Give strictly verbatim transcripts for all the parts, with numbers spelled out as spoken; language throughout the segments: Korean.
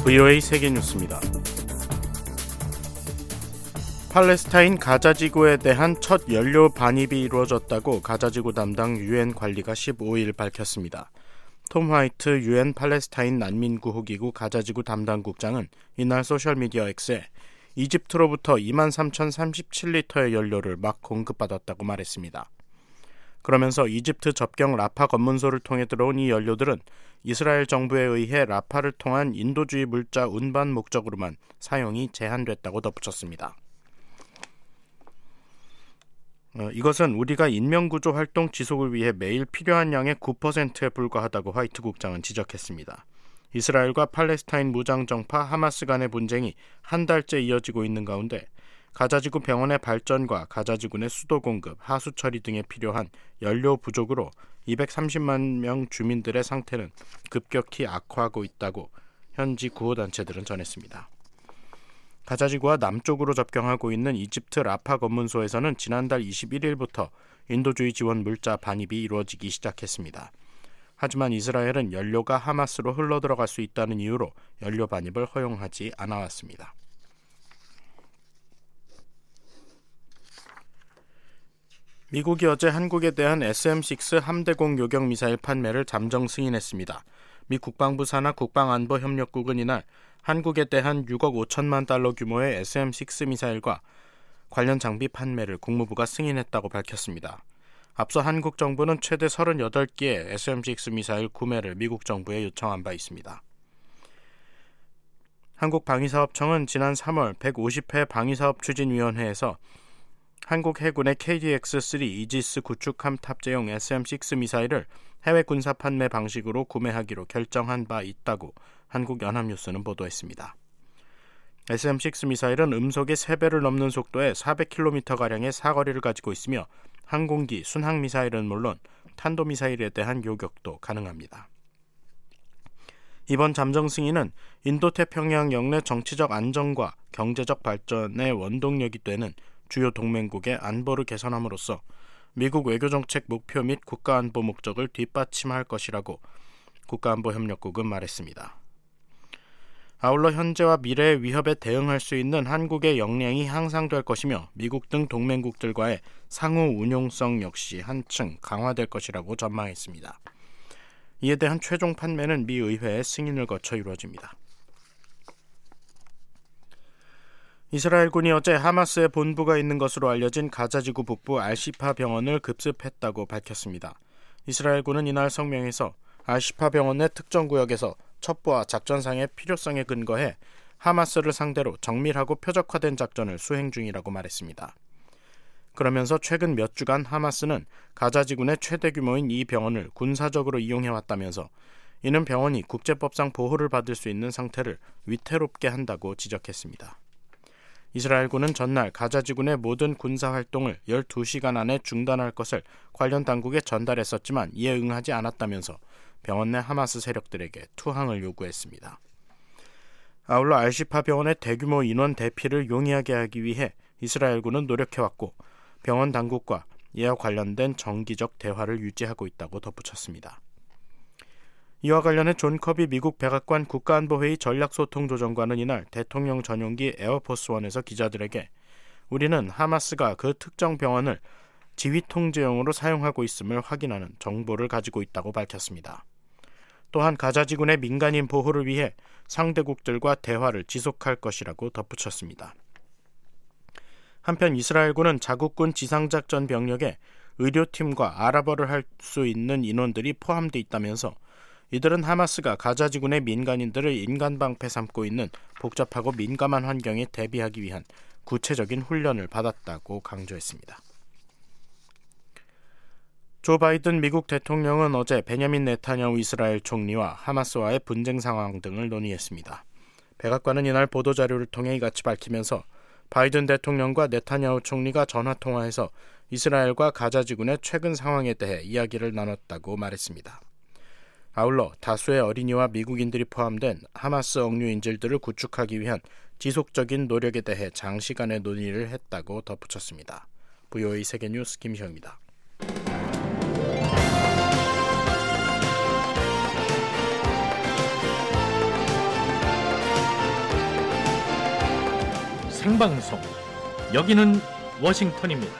브이오에이 세계뉴스입니다. 팔레스타인 가자지구에 대한 첫 연료 반입이 이루어졌다고 가자지구 담당 유엔 관리가 십오일 밝혔습니다. 톰 화이트 유엔 팔레스타인 난민구호기구 가자지구 담당국장은 이날 소셜미디어 X에 이집트로부터 이만 삼천삼십칠 리터의 연료를 막 공급받았다고 말했습니다. 그러면서 이집트 접경 라파 검문소를 통해 들어온 이 연료들은 이스라엘 정부에 의해 라파를 통한 인도주의 물자 운반 목적으로만 사용이 제한됐다고 덧붙였습니다. 어, 이것은 우리가 인명구조 활동 지속을 위해 매일 필요한 양의 구 퍼센트에 불과하다고 화이트 국장은 지적했습니다. 이스라엘과 팔레스타인 무장정파 하마스 간의 분쟁이 한 달째 이어지고 있는 가운데 가자지구 병원의 발전과 가자지구 내 수도 공급, 하수 처리 등에 필요한 연료 부족으로 이백삼십만 명 주민들의 상태는 급격히 악화하고 있다고 현지 구호단체들은 전했습니다. 가자지구와 남쪽으로 접경하고 있는 이집트 라파 검문소에서는 지난달 이십일일부터 인도주의 지원 물자 반입이 이루어지기 시작했습니다. 하지만 이스라엘은 연료가 하마스로 흘러들어갈 수 있다는 이유로 연료 반입을 허용하지 않아왔습니다. 미국이 어제 한국에 대한 에스엠 식스 함대공 요격 미사일 판매를 잠정 승인했습니다. 미 국방부 산하 국방안보협력국은 이날 한국에 대한 육억 오천만 달러 규모의 에스엠 식스 미사일과 관련 장비 판매를 국무부가 승인했다고 밝혔습니다. 앞서 한국 정부는 최대 서른여덟 개의 에스엠 식스 미사일 구매를 미국 정부에 요청한 바 있습니다. 한국방위사업청은 지난 삼월 백오십 회 방위사업추진위원회에서 한국 해군의 케이디엑스 쓰리 이지스 구축함 탑재용 에스엠 식스 미사일을 해외 군사 판매 방식으로 구매하기로 결정한 바 있다고 한국 연합뉴스는 보도했습니다. 에스엠 식스 미사일은 음속의 세 배를 넘는 속도의 사백 킬로미터가량의 사거리를 가지고 있으며 항공기, 순항미사일은 물론 탄도미사일에 대한 요격도 가능합니다. 이번 잠정 승인은 인도태평양 영내 정치적 안정과 경제적 발전의 원동력이 되는 주요 동맹국의 안보를 개선함으로써 미국 외교정책 목표 및 국가안보 목적을 뒷받침할 것이라고 국가안보협력국은 말했습니다. 아울러 현재와 미래의 위협에 대응할 수 있는 한국의 역량이 향상될 것이며 미국 등 동맹국들과의 상호 운용성 역시 한층 강화될 것이라고 전망했습니다. 이에 대한 최종 판매는 미 의회의 승인을 거쳐 이루어집니다. 이스라엘군이 어제 하마스의 본부가 있는 것으로 알려진 가자지구 북부 알시파 병원을 급습했다고 밝혔습니다. 이스라엘군은 이날 성명에서 알시파 병원 내 특정 구역에서 첩보와 작전상의 필요성에 근거해 하마스를 상대로 정밀하고 표적화된 작전을 수행 중이라고 말했습니다. 그러면서 최근 몇 주간 하마스는 가자지구 내 최대 규모인 이 병원을 군사적으로 이용해왔다면서 이는 병원이 국제법상 보호를 받을 수 있는 상태를 위태롭게 한다고 지적했습니다. 이스라엘군은 전날 가자지구 내 모든 군사활동을 열두 시간 안에 중단할 것을 관련 당국에 전달했었지만 이에 응하지 않았다면서 병원 내 하마스 세력들에게 투항을 요구했습니다. 아울러 알시파 병원의 대규모 인원 대피를 용이하게 하기 위해 이스라엘군은 노력해왔고 병원 당국과 이와 관련된 정기적 대화를 유지하고 있다고 덧붙였습니다. 이와 관련해 존 커비 미국 백악관 국가안보회의 전략소통조정관은 이날 대통령 전용기 에어포스원에서 기자들에게 우리는 하마스가 그 특정 병원을 지휘통제용으로 사용하고 있음을 확인하는 정보를 가지고 있다고 밝혔습니다. 또한 가자지구 내 민간인 보호를 위해 상대국들과 대화를 지속할 것이라고 덧붙였습니다. 한편 이스라엘군은 자국군 지상작전 병력에 의료팀과 아랍어를 할 수 있는 인원들이 포함되어 있다면서 이들은 하마스가 가자지구 내 민간인들을 인간방패 삼고 있는 복잡하고 민감한 환경에 대비하기 위한 구체적인 훈련을 받았다고 강조했습니다. 조 바이든 미국 대통령은 어제 베냐민 네타냐후 이스라엘 총리와 하마스와의 분쟁 상황 등을 논의했습니다. 백악관은 이날 보도자료를 통해 이같이 밝히면서 바이든 대통령과 네타냐후 총리가 전화통화해서 이스라엘과 가자지구 내 최근 상황에 대해 이야기를 나눴다고 말했습니다. 아울러 다수의 어린이와 미국인들이 포함된 하마스 억류인질들을 구축하기 위한 지속적인 노력에 대해 장시간의 논의를 했다고 덧붙였습니다. 브이오에이 세계뉴스 김시영입니다. 생방송. 여기는 워싱턴입니다.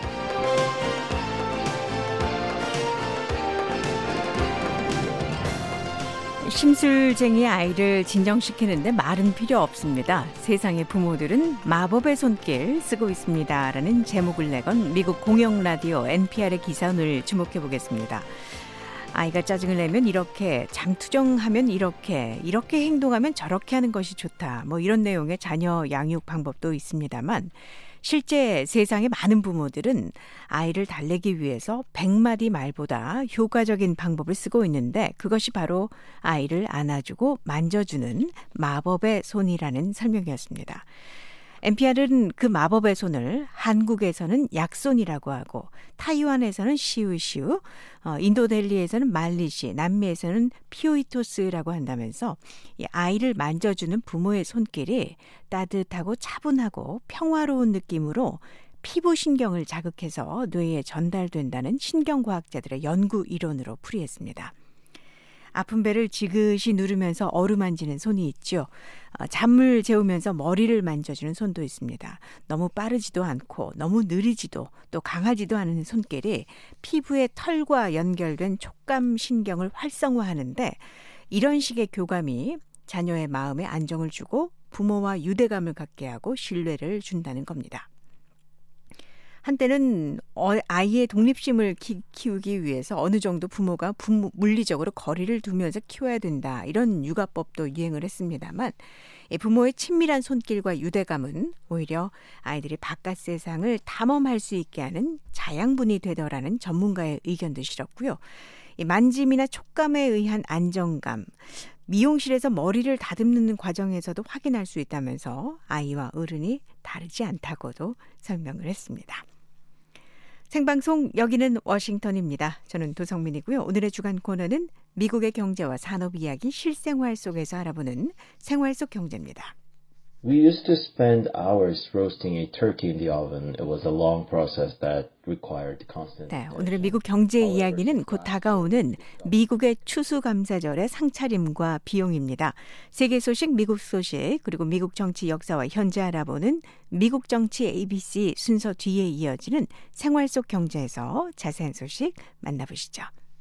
심술쟁이 아이를 진정시키는데 말은 필요 없습니다. 세상의 부모들은 마법의 손길 쓰고 있습니다. 라는 제목을 내건 미국 공영라디오 엔피알의 기사 오늘 주목해 보겠습니다. 아이가 짜증을 내면 이렇게, 잠투정하면 이렇게, 이렇게 행동하면 저렇게 하는 것이 좋다. 뭐 이런 내용의 자녀 양육 방법도 있습니다만 실제 세상의 많은 부모들은 아이를 달래기 위해서 백마디 말보다 효과적인 방법을 쓰고 있는데 그것이 바로 아이를 안아주고 만져주는 마법의 손이라는 설명이었습니다. 엔피알은 그 마법의 손을 한국에서는 약손이라고 하고 타이완에서는 시우시우, 어, 인도델리에서는 말리시, 남미에서는 피오이토스라고 한다면서 이 아이를 만져주는 부모의 손길이 따뜻하고 차분하고 평화로운 느낌으로 피부 신경을 자극해서 뇌에 전달된다는 신경과학자들의 연구 이론으로 풀이했습니다. 아픈 배를 지그시 누르면서 어루만지는 손이 있죠. 어, 잠을 재우면서 머리를 만져주는 손도 있습니다. 너무 빠르지도 않고 너무 느리지도 또 강하지도 않은 손길이 피부의 털과 연결된 촉감 신경을 활성화하는데 이런 식의 교감이 자녀의 마음에 안정을 주고 부모와 유대감을 갖게 하고 신뢰를 준다는 겁니다. 한때는 아이의 독립심을 키, 키우기 위해서 어느 정도 부모가 부모, 물리적으로 거리를 두면서 키워야 된다. 이런 육아법도 유행을 했습니다만 부모의 친밀한 손길과 유대감은 오히려 아이들이 바깥 세상을 탐험할 수 있게 하는 자양분이 되더라는 전문가의 의견도 실었고요. 이 만짐이나 촉감에 의한 안정감, 미용실에서 머리를 다듬는 과정에서도 확인할 수 있다면서 아이와 어른이 다르지 않다고도 설명을 했습니다. 생방송 여기는 워싱턴입니다. 저는 도성민이고요. 오늘의 주간 코너는 미국의 경제와 산업 이야기 실생활 속에서 알아보는 생활 속 경제입니다. We used to spend hours roasting a turkey in the oven. It was a long process that required constant. 네, 오늘의 미국 경제 이야기는 곧 다가오는 미국의 추수감사절의 상차림과 비용입니다. 세계 소식, 미국 소식, 그리고 미국 정치 역사와 현재 알아보는 미국 정치 에이비씨 순서 뒤에 이어지는 생활 속 경제에서 자세한 소식 만나보시죠.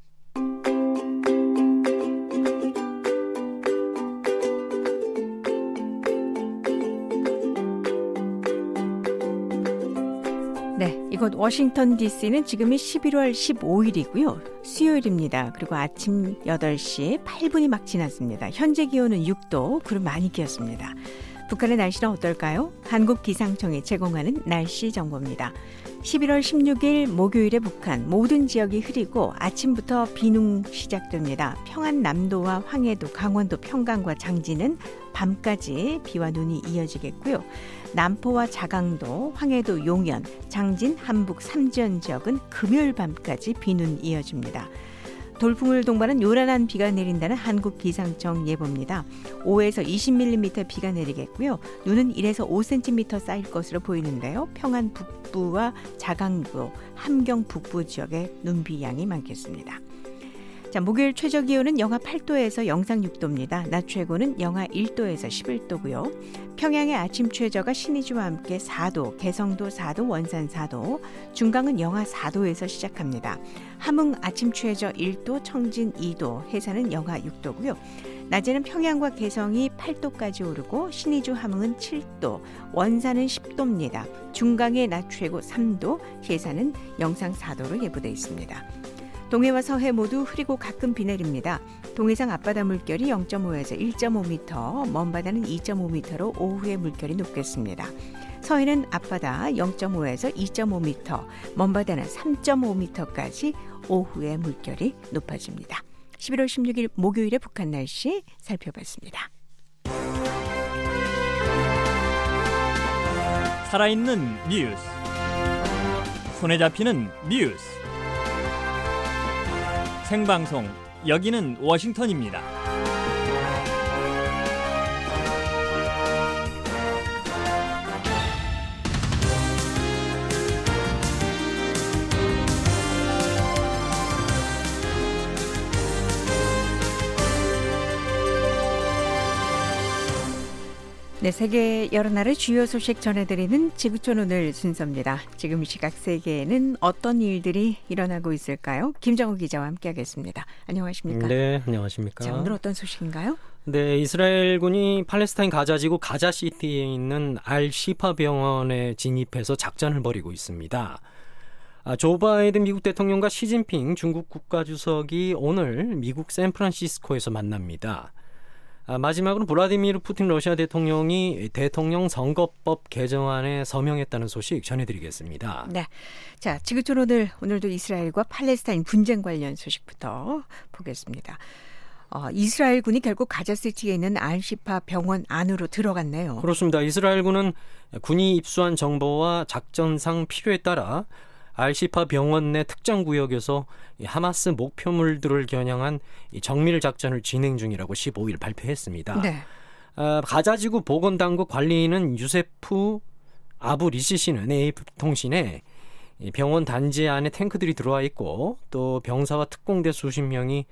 네, 이곳 워싱턴 디씨는 지금이 십일월 십오일이고요. 수요일입니다. 그리고 아침 여덟 시 팔 분이 막 지났습니다. 현재 기온은 육 도, 구름 많이 끼었습니다. 북한의 날씨는 어떨까요? 한국기상청이 제공하는 날씨 정보입니다. 십일월 십육일 목요일에 북한 모든 지역이 흐리고 아침부터 비농 시작됩니다. 평안남도와 황해도, 강원도 평강과 장진은 밤까지 비와 눈이 이어지겠고요. 남포와 자강도, 황해도, 용연, 장진, 함북, 삼지연 지역은 금요일 밤까지 비눈 이어집니다. 돌풍을 동반한 요란한 비가 내린다는 한국기상청 예보입니다. 오에서 이십 밀리미터 비가 내리겠고요. 눈은 일에서 오 센티미터 쌓일 것으로 보이는데요. 평안 북부와 자강도, 함경 북부 지역에 눈비 양이 많겠습니다. 자, 목요일 최저 기온은 영하 팔 도에서 영상 육 도입니다. 낮 최고는 영하 일 도에서 십일 도고요. 평양의 아침 최저가 신의주와 함께 사 도, 개성도 사 도, 원산 사 도, 중강은 영하 사 도에서 시작합니다. 함흥 아침 최저 일 도, 청진 이 도, 해산은 영하 육 도고요. 낮에는 평양과 개성이 팔 도까지 오르고 신의주 함흥은 칠 도, 원산은 십 도입니다. 중강의 낮 최고 삼 도, 해산은 영상 사 도로 예보되어 있습니다. 동해와 서해 모두 흐리고 가끔 비 내립니다. 동해상 앞바다 물결이 영 점 오에서 일 점 오 미터, 먼바다는 이 점 오 미터로 오후에 물결이 높겠습니다. 서해는 앞바다 영 점 오에서 이 점 오 미터, 먼바다는 삼 점 오 미터까지 오후에 물결이 높아집니다. 십일월 십육일 목요일의 북한 날씨 살펴봤습니다. 살아있는 뉴스, 손에 잡히는 뉴스, 생방송 여기는 워싱턴입니다. 네, 세계 여러 나라의 주요 소식 전해드리는 지구촌 오늘 순서입니다. 지금 이 시각 세계에는 어떤 일들이 일어나고 있을까요? 김정우 기자와 함께하겠습니다. 안녕하십니까? 네, 안녕하십니까? 자, 오늘 어떤 소식인가요? 네, 이스라엘군이 팔레스타인 가자지구 가자시티에 있는 알시파 병원에 진입해서 작전을 벌이고 있습니다. 아, 조 바이든 미국 대통령과 시진핑 중국 국가주석이 오늘 미국 샌프란시스코에서 만납니다. 아, 마지막으로 블라디미르 푸틴 러시아 대통령이 대통령 선거법 개정안에 서명했다는 소식 전해드리겠습니다. 네, 자 지구촌 오늘 오늘도 이스라엘과 팔레스타인 분쟁 관련 소식부터 보겠습니다. 어, 이스라엘군이 결국 가자시티에 있는 알시파 병원 안으로 들어갔네요. 그렇습니다. 이스라엘군은 군이 입수한 정보와 작전상 필요에 따라 알시파 병원 내 특정 구역에서 하마스 목표물들을 겨냥한 정밀 작전을 진행 중이라고 십오일 발표했습니다. 네. 아, 가자지구 보건당국 관리인은 유세프 아부 리시시는 에이프통신에 병원 단지 안에 탱크들이 들어와 있고 또 병사와 특공대 수십 명이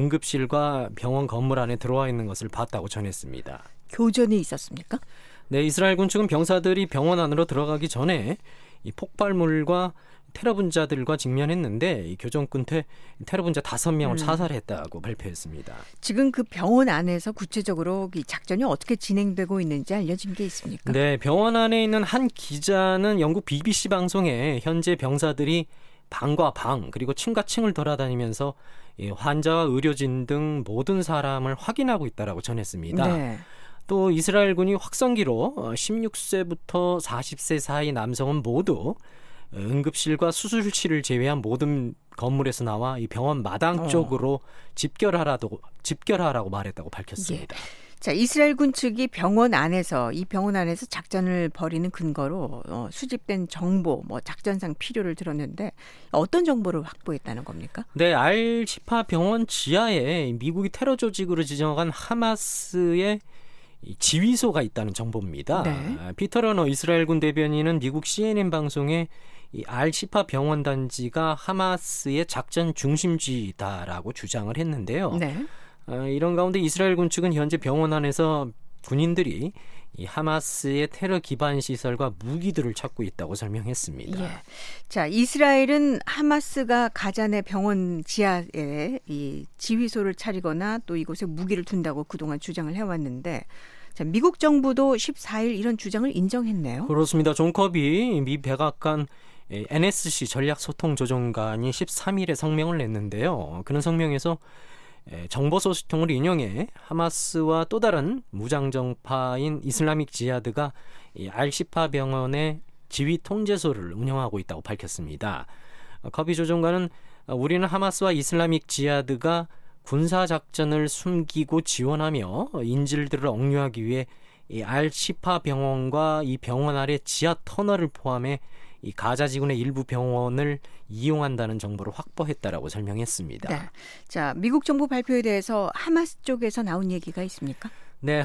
응급실과 병원 건물 안에 들어와 있는 것을 봤다고 전했습니다. 교전이 있었습니까? 네, 이스라엘군 측은 병사들이 병원 안으로 들어가기 전에 이 폭발물과 테러 분자들과 직면했는데 이 교전 끝에 테러 분자 다섯 명을 음. 사살했다고 발표했습니다. 지금 그 병원 안에서 구체적으로 이 작전이 어떻게 진행되고 있는지 알려진 게 있습니까? 네, 병원 안에 있는 한 기자는 영국 비비씨 방송에 현재 병사들이 방과 방 그리고 층과 층을 돌아다니면서 이 환자와 의료진 등 모든 사람을 확인하고 있다라고 전했습니다. 네. 또 이스라엘군이 확성기로 십육 세부터 사십 세 사이 남성은 모두 응급실과 수술실을 제외한 모든 건물에서 나와 이 병원 마당 어. 쪽으로 집결하라고 집결하라고 말했다고 밝혔습니다. 예. 자, 이스라엘군 측이 병원 안에서 이 병원 안에서 작전을 벌이는 근거로 어, 수집된 정보, 뭐 작전상 필요를 들었는데 어떤 정보를 확보했다는 겁니까? 네, 알시파 병원 지하에 미국이 테러 조직으로 지정한 하마스의 지휘소가 있다는 정보입니다. 네. 피터 러너 이스라엘군 대변인은 미국 씨엔엔 방송에 이 알시파 병원 단지가 하마스의 작전 중심지다라고 주장을 했는데요. 네. 어, 이런 가운데 이스라엘군 측은 현재 병원 안에서 군인들이 이 하마스의 테러 기반 시설과 무기들을 찾고 있다고 설명했습니다. 예. 자, 이스라엘은 하마스가 가자 내 병원 지하에 이 지휘소를 차리거나 또 이곳에 무기를 둔다고 그동안 주장을 해왔는데 자, 미국 정부도 십사일 이런 주장을 인정했네요. 그렇습니다. 존 커비 미 백악관 엔에스씨 전략소통조정관이 십삼일에 성명을 냈는데요. 그는 성명에서 정보소식통을 인용해 하마스와 또 다른 무장정파인 이슬라믹 지하드가 이 알시파 병원의 지휘 통제소를 운영하고 있다고 밝혔습니다. 커비 조정관은 우리는 하마스와 이슬라믹 지하드가 군사작전을 숨기고 지원하며 인질들을 억류하기 위해 이 알시파 병원과 이 병원 아래 지하 터널을 포함해 이 가자지구의 일부 병원을 이용한다는 정보를 확보했다라고 설명했습니다. 네. 자, 미국 정부 발표에 대해서 하마스 쪽에서 나온 얘기가 있습니까? 네,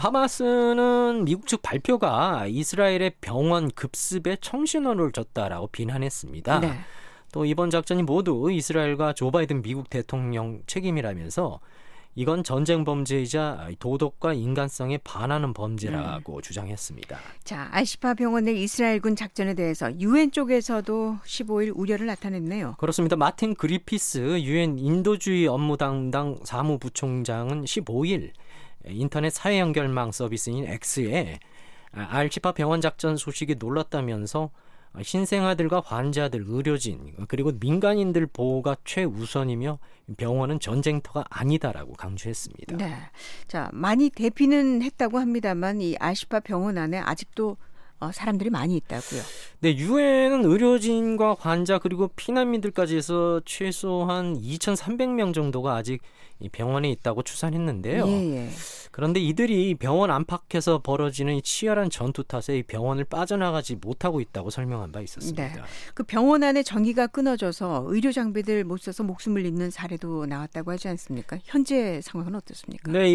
하마스는 미국 측 발표가 이스라엘의 병원 급습에 청신호를 줬다라고 비난했습니다. 네. 또 이번 작전이 모두 이스라엘과 조 바이든 미국 대통령 책임이라면서 이건 전쟁 범죄이자 도덕과 인간성에 반하는 범죄라고 음. 주장했습니다. 자, 알시파 병원 내 이스라엘군 작전에 대해서 유엔 쪽에서도 십오일 우려를 나타냈네요. 그렇습니다. 마틴 그리피스 유엔 인도주의 업무 담당 사무부총장은 십오일 인터넷 사회 연결망 서비스인 X에 알시파 병원 작전 소식이 놀랐다면서 신생아들과 환자들, 의료진 그리고 민간인들 보호가 최우선이며 병원은 전쟁터가 아니다라고 강조했습니다. 네, 자 많이 대피는 했다고 합니다만 이 알시파 병원 안에 아직도 어, 사람들이 많이 있다고요. 네, 유엔은 의료진과 환자 그리고 피난민들까지 해서 최소한 이천삼백 명 정도가 아직 이 병원에 있다고 추산했는데요. 예, 예. 그런데 이들이 병원 안팎에서 벌어지는 이 치열한 전투 탓에 이 병원을 빠져나가지 못하고 있다고 설명한 바 있었습니다. 네. 그 병원 안에 전기가 끊어져서 의료 장비들 못 써서 목숨을 잃는 사례도 나왔다고 하지 않습니까? 현재 상황은 어떻습니까? 네, 이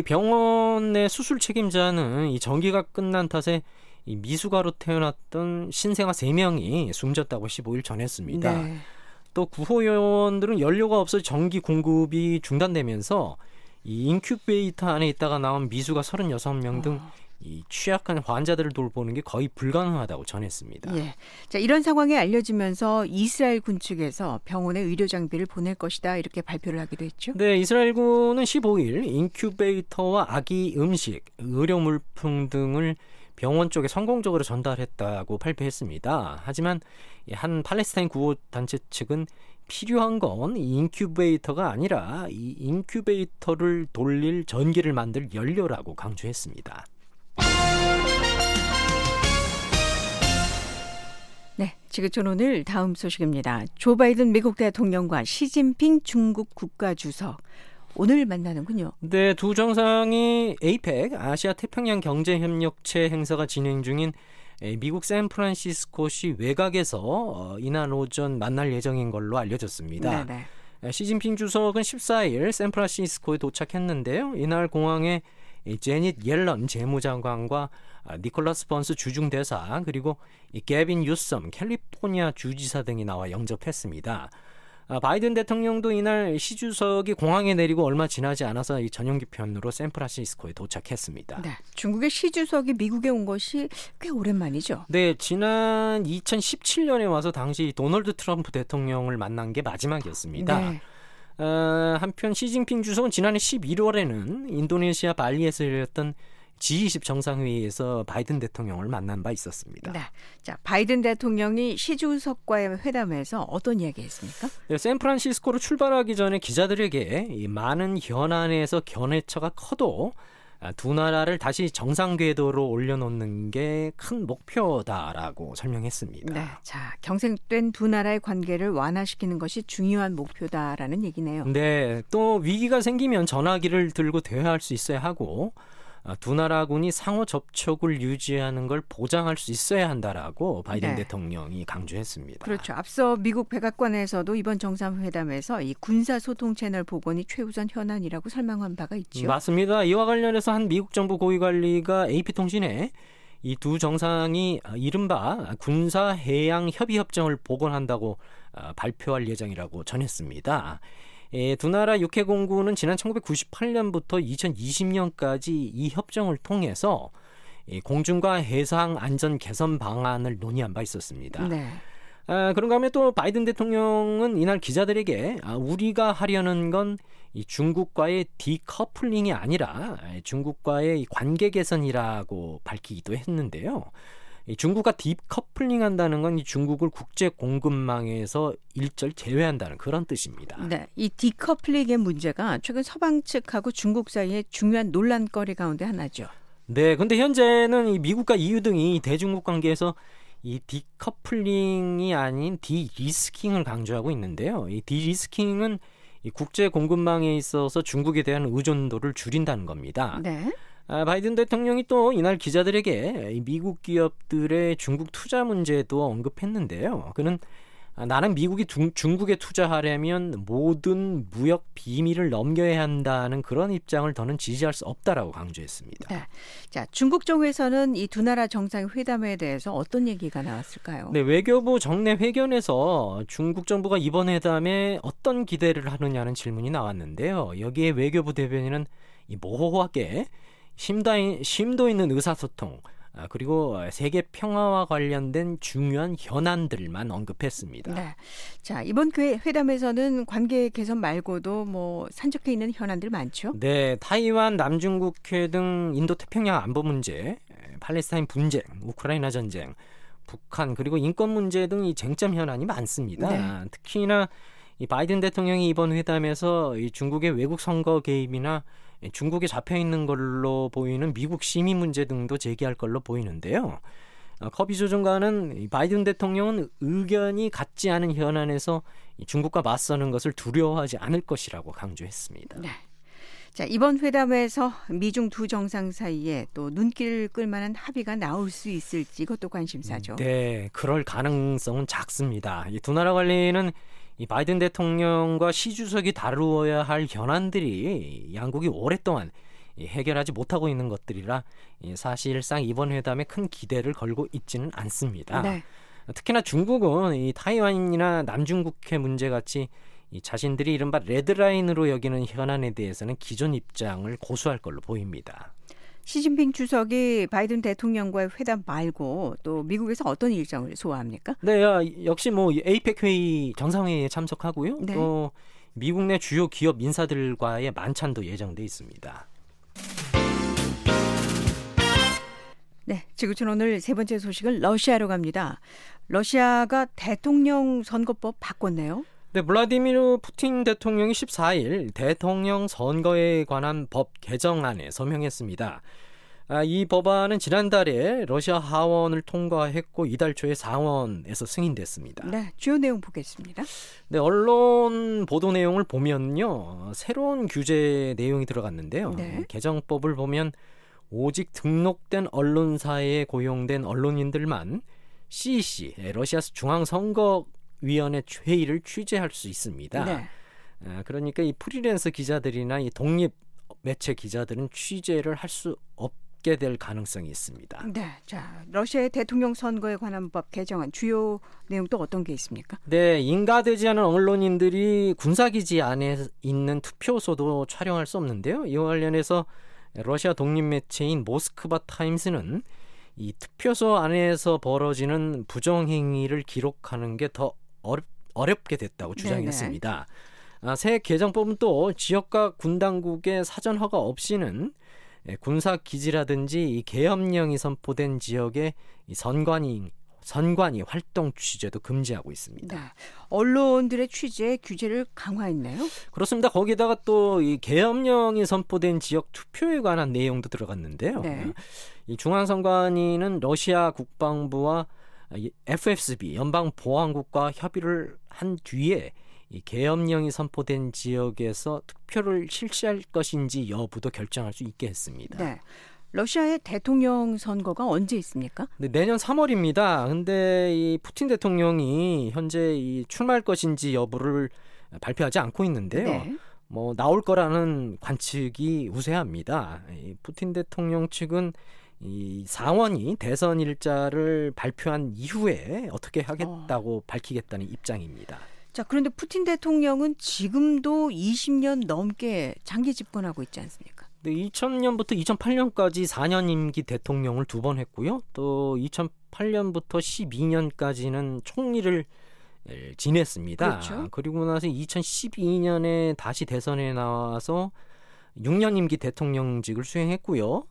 병원의 수술 책임자는 이 전기가 끝난 탓에 이 미숙아로 태어났던 신생아 세 명이 숨졌다고 십오일 전했습니다. 네. 또 구호요원들은 연료가 없어 전기 공급이 중단되면서 이 인큐베이터 안에 있다가 나온 미수가 서른여섯 명 등 어. 이 취약한 환자들을 돌보는 게 거의 불가능하다고 전했습니다. 예. 자, 이런 상황이 알려지면서 이스라엘 군 측에서 병원에 의료 장비를 보낼 것이다 이렇게 발표를 하기도 했죠. 네, 이스라엘군은 십오일 인큐베이터와 아기 음식, 의료 물품 등을 병원 쪽에 성공적으로 전달했다고 발표했습니다. 하지만 한 팔레스타인 구호단체 측은 필요한 건 인큐베이터가 아니라 이 인큐베이터를 돌릴 전기를 만들 연료라고 강조했습니다. 네, 지구촌 오늘 다음 소식입니다. 조 바이든 미국 대통령과 시진핑 중국 국가주석 오늘 만나는군요. 네, 두 정상이 에이펙 아시아 태평양 경제협력체 행사가 진행 중인 미국 샌프란시스코시 외곽에서 이날 오전 만날 예정인 걸로 알려졌습니다. 네네. 시진핑 주석은 십사일 샌프란시스코에 도착했는데요. 이날 공항에 제닛 옐런 재무장관과 니콜라스 번스 주중대사 그리고 게빈 유섬 캘리포니아 주지사 등이 나와 영접했습니다. 바이든 대통령도 이날 시 주석이 공항에 내리고 얼마 지나지 않아서 이 전용기 편으로 샌프란시스코에 도착했습니다. 네, 중국의 시 주석이 미국에 온 것이 꽤 오랜만이죠. 네, 지난 이천십칠년에 와서 당시 도널드 트럼프 대통령을 만난 게 마지막이었습니다. 네. 어, 한편 시진핑 주석은 지난해 십일월에는 인도네시아 발리에서 열렸던 지 이십 정상회의에서 바이든 대통령을 만난 바 있었습니다. 네. 자, 바이든 대통령이 시 주석과의 회담에서 어떤 이야기했습니까? 네, 샌프란시스코로 출발하기 전에 기자들에게 이 많은 현안에서 견해차가 커도 두 나라를 다시 정상 궤도로 올려놓는 게 큰 목표다라고 설명했습니다. 네, 자, 경색된 두 나라의 관계를 완화시키는 것이 중요한 목표다라는 얘기네요. 네, 또 위기가 생기면 전화기를 들고 대화할 수 있어야 하고 두 나라군이 상호 접촉을 유지하는 걸 보장할 수 있어야 한다라고 바이든 네. 대통령이 강조했습니다. 그렇죠. 앞서 미국 백악관에서도 이번 정상회담에서 이 군사소통 채널 복원이 최우선 현안이라고 설명한 바가 있죠. 맞습니다. 이와 관련해서 한 미국 정부 고위관리가 에이피통신에 이 두 정상이 이른바 군사해양협의협정을 복원한다고 발표할 예정이라고 전했습니다. 예, 두 나라 육해 공군은 지난 천구백구십팔년부터 이천이십년까지 이 협정을 통해서 공중과 해상 안전 개선 방안을 논의한 바 있었습니다. 네. 아, 그런가 하면 또 바이든 대통령은 이날 기자들에게 아, 우리가 하려는 건 이 중국과의 디커플링이 아니라 중국과의 관계 개선이라고 밝히기도 했는데요. 이 중국과 디커플링한다는 건 이 중국을 국제 공급망에서 일절 제외한다는 그런 뜻입니다. 네, 이 디커플링의 문제가 최근 서방 측하고 중국 사이의 중요한 논란거리 가운데 하나죠. 네, 근데 현재는 이 미국과 이유 등이 대중국 관계에서 이 디커플링이 아닌 디리스킹을 강조하고 있는데요. 이 디리스킹은 이 국제 공급망에 있어서 중국에 대한 의존도를 줄인다는 겁니다. 네. 아, 바이든 대통령이 또 이날 기자들에게 미국 기업들의 중국 투자 문제도 언급했는데요. 그는 아, 나는 미국이 중, 중국에 투자하려면 모든 무역 비밀을 넘겨야 한다는 그런 입장을 더는 지지할 수 없다라고 강조했습니다. 네. 자, 중국 정부에서는 이 두 나라 정상 회담에 대해서 어떤 얘기가 나왔을까요? 네, 외교부 정례 회견에서 중국 정부가 이번 회담에 어떤 기대를 하느냐는 질문이 나왔는데요. 여기에 외교부 대변인은 이 모호하게 심도, 심도 있는 의사소통 그리고 세계 평화와 관련된 중요한 현안들만 언급했습니다. 네. 자, 이번 회담에서는 관계 개선 말고도 뭐 산적해 있는 현안들 많죠? 네, 타이완, 남중국해 등 인도태평양 안보 문제, 팔레스타인 분쟁, 우크라이나 전쟁, 북한 그리고 인권 문제 등 이 쟁점 현안이 많습니다. 네. 특히나 이 바이든 대통령이 이번 회담에서 이 중국의 외국 선거 개입이나 중국에 잡혀 있는 걸로 보이는 미국 시민 문제 등도 제기할 걸로 보이는데요. 커비 조정관은 바이든 대통령은 의견이 같지 않은 현안에서 중국과 맞서는 것을 두려워하지 않을 것이라고 강조했습니다. 네. 자, 이번 회담에서 미중 두 정상 사이에 또 눈길을 끌만한 합의가 나올 수 있을지 이것도 관심사죠. 네, 그럴 가능성은 작습니다. 이 두 나라 관리는 이 바이든 대통령과 시 주석이 다루어야 할 현안들이 양국이 오랫동안 해결하지 못하고 있는 것들이라 사실상 이번 회담에 큰 기대를 걸고 있지는 않습니다. 네. 특히나 중국은 이 타이완이나 남중국해 문제 같이 이 자신들이 이른바 레드라인으로 여기는 현안에 대해서는 기존 입장을 고수할 걸로 보입니다. 시진핑 주석이 바이든 대통령과의 회담 말고 또 미국에서 어떤 일정을 소화합니까? 네, 역시 뭐 에이펙 회의 정상회의에 참석하고요. 네. 또 미국 내 주요 기업 인사들과의 만찬도 예정돼 있습니다. 네, 지구촌 오늘 세 번째 소식은 러시아로 갑니다. 러시아가 대통령 선거법 바꿨네요. 네, 블라디미르 푸틴 대통령이 십사 일 대통령 선거에 관한 법 개정안에 서명했습니다. 아, 이 법안은 지난달에 러시아 하원을 통과했고 이달 초에 상원에서 승인됐습니다. 네, 주요 내용 보겠습니다. 네, 언론 보도 내용을 보면요, 새로운 규제 내용이 들어갔는데요. 네. 개정법을 보면 오직 등록된 언론사에 고용된 언론인들만 씨이씨, 러시아 중앙선거위원회 회의를 취재할 수 있습니다. 네. 아, 그러니까 이 프리랜서 기자들이나 이 독립 매체 기자들은 취재를 할 수 없게 될 가능성이 있습니다. 네, 자, 러시아의 대통령 선거에 관한 법 개정안 주요 내용 또 어떤 게 있습니까? 네, 인가되지 않은 언론인들이 군사기지 안에 있는 투표소도 촬영할 수 없는데요. 이와 관련해서 러시아 독립 매체인 모스크바 타임스는 이 투표소 안에서 벌어지는 부정행위를 기록하는 게 더 어렵, 어렵게 됐다고 주장했습니다. 아, 새 개정법은 또 지역과 군 당국의 사전 허가 없이는 군사 기지라든지 이 계엄령이 선포된 지역에 이 선관위 선관위 활동 취재도 금지하고 있습니다. 네. 언론들의 취재 규제를 강화했네요. 그렇습니다. 거기다가 또 이 계엄령이 선포된 지역 투표에 관한 내용도 들어갔는데요. 네. 이 중앙선관위는 러시아 국방부와 에프에스비 연방보안국과 협의를 한 뒤에 이 계엄령이 선포된 지역에서 투표를 실시할 것인지 여부도 결정할 수 있게 했습니다. 네. 러시아의 대통령 선거가 언제 있습니까? 네, 내년 삼월입니다. 근데 이 푸틴 대통령이 현재 이 출마할 것인지 여부를 발표하지 않고 있는데요. 네. 뭐 나올 거라는 관측이 우세합니다. 이 푸틴 대통령 측은 이 상원이 대선 일자를 발표한 이후에 어떻게 하겠다고 어. 밝히겠다는 입장입니다. 자, 그런데 푸틴 대통령은 지금도 이십 년 넘게 장기 집권하고 있지 않습니까? 네, 이천 년부터 이천팔 년까지 사 년 임기 대통령을 두 번 했고요. 또 이천팔 년부터 십이 년까지는 총리를 지냈습니다. 그렇죠. 그리고 나서 이천십이 년에 다시 대선에 나와서 육 년 임기 대통령직을 수행했고요.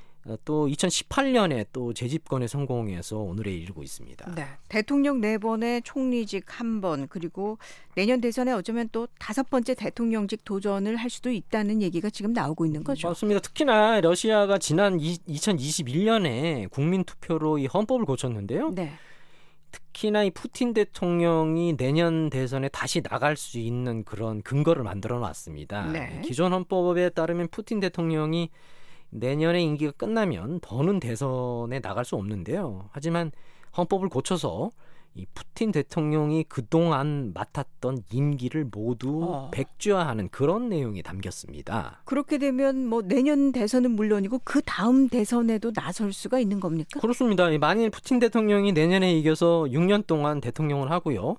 또 이천십팔 년에 또 재집권에 성공해서 오늘에 이르고 있습니다. 네, 대통령 네 번에 총리직 한 번, 그리고 내년 대선에 어쩌면 또 다섯 번째 대통령직 도전을 할 수도 있다는 얘기가 지금 나오고 있는 거죠. 맞습니다. 특히나 러시아가 지난 이천이십일 년에 국민투표로 이 헌법을 고쳤는데요. 네. 특히나 이 푸틴 대통령이 내년 대선에 다시 나갈 수 있는 그런 근거를 만들어 놨습니다. 네. 기존 헌법에 따르면 푸틴 대통령이 내년에 임기가 끝나면 더는 대선에 나갈 수 없는데요. 하지만 헌법을 고쳐서 이 푸틴 대통령이 그동안 맡았던 임기를 모두 어. 백지화하는 그런 내용이 담겼습니다. 그렇게 되면 뭐 내년 대선은 물론이고 그 다음 대선에도 나설 수가 있는 겁니까? 그렇습니다. 만일 푸틴 대통령이 내년에 이겨서 육 년 동안 대통령을 하고요.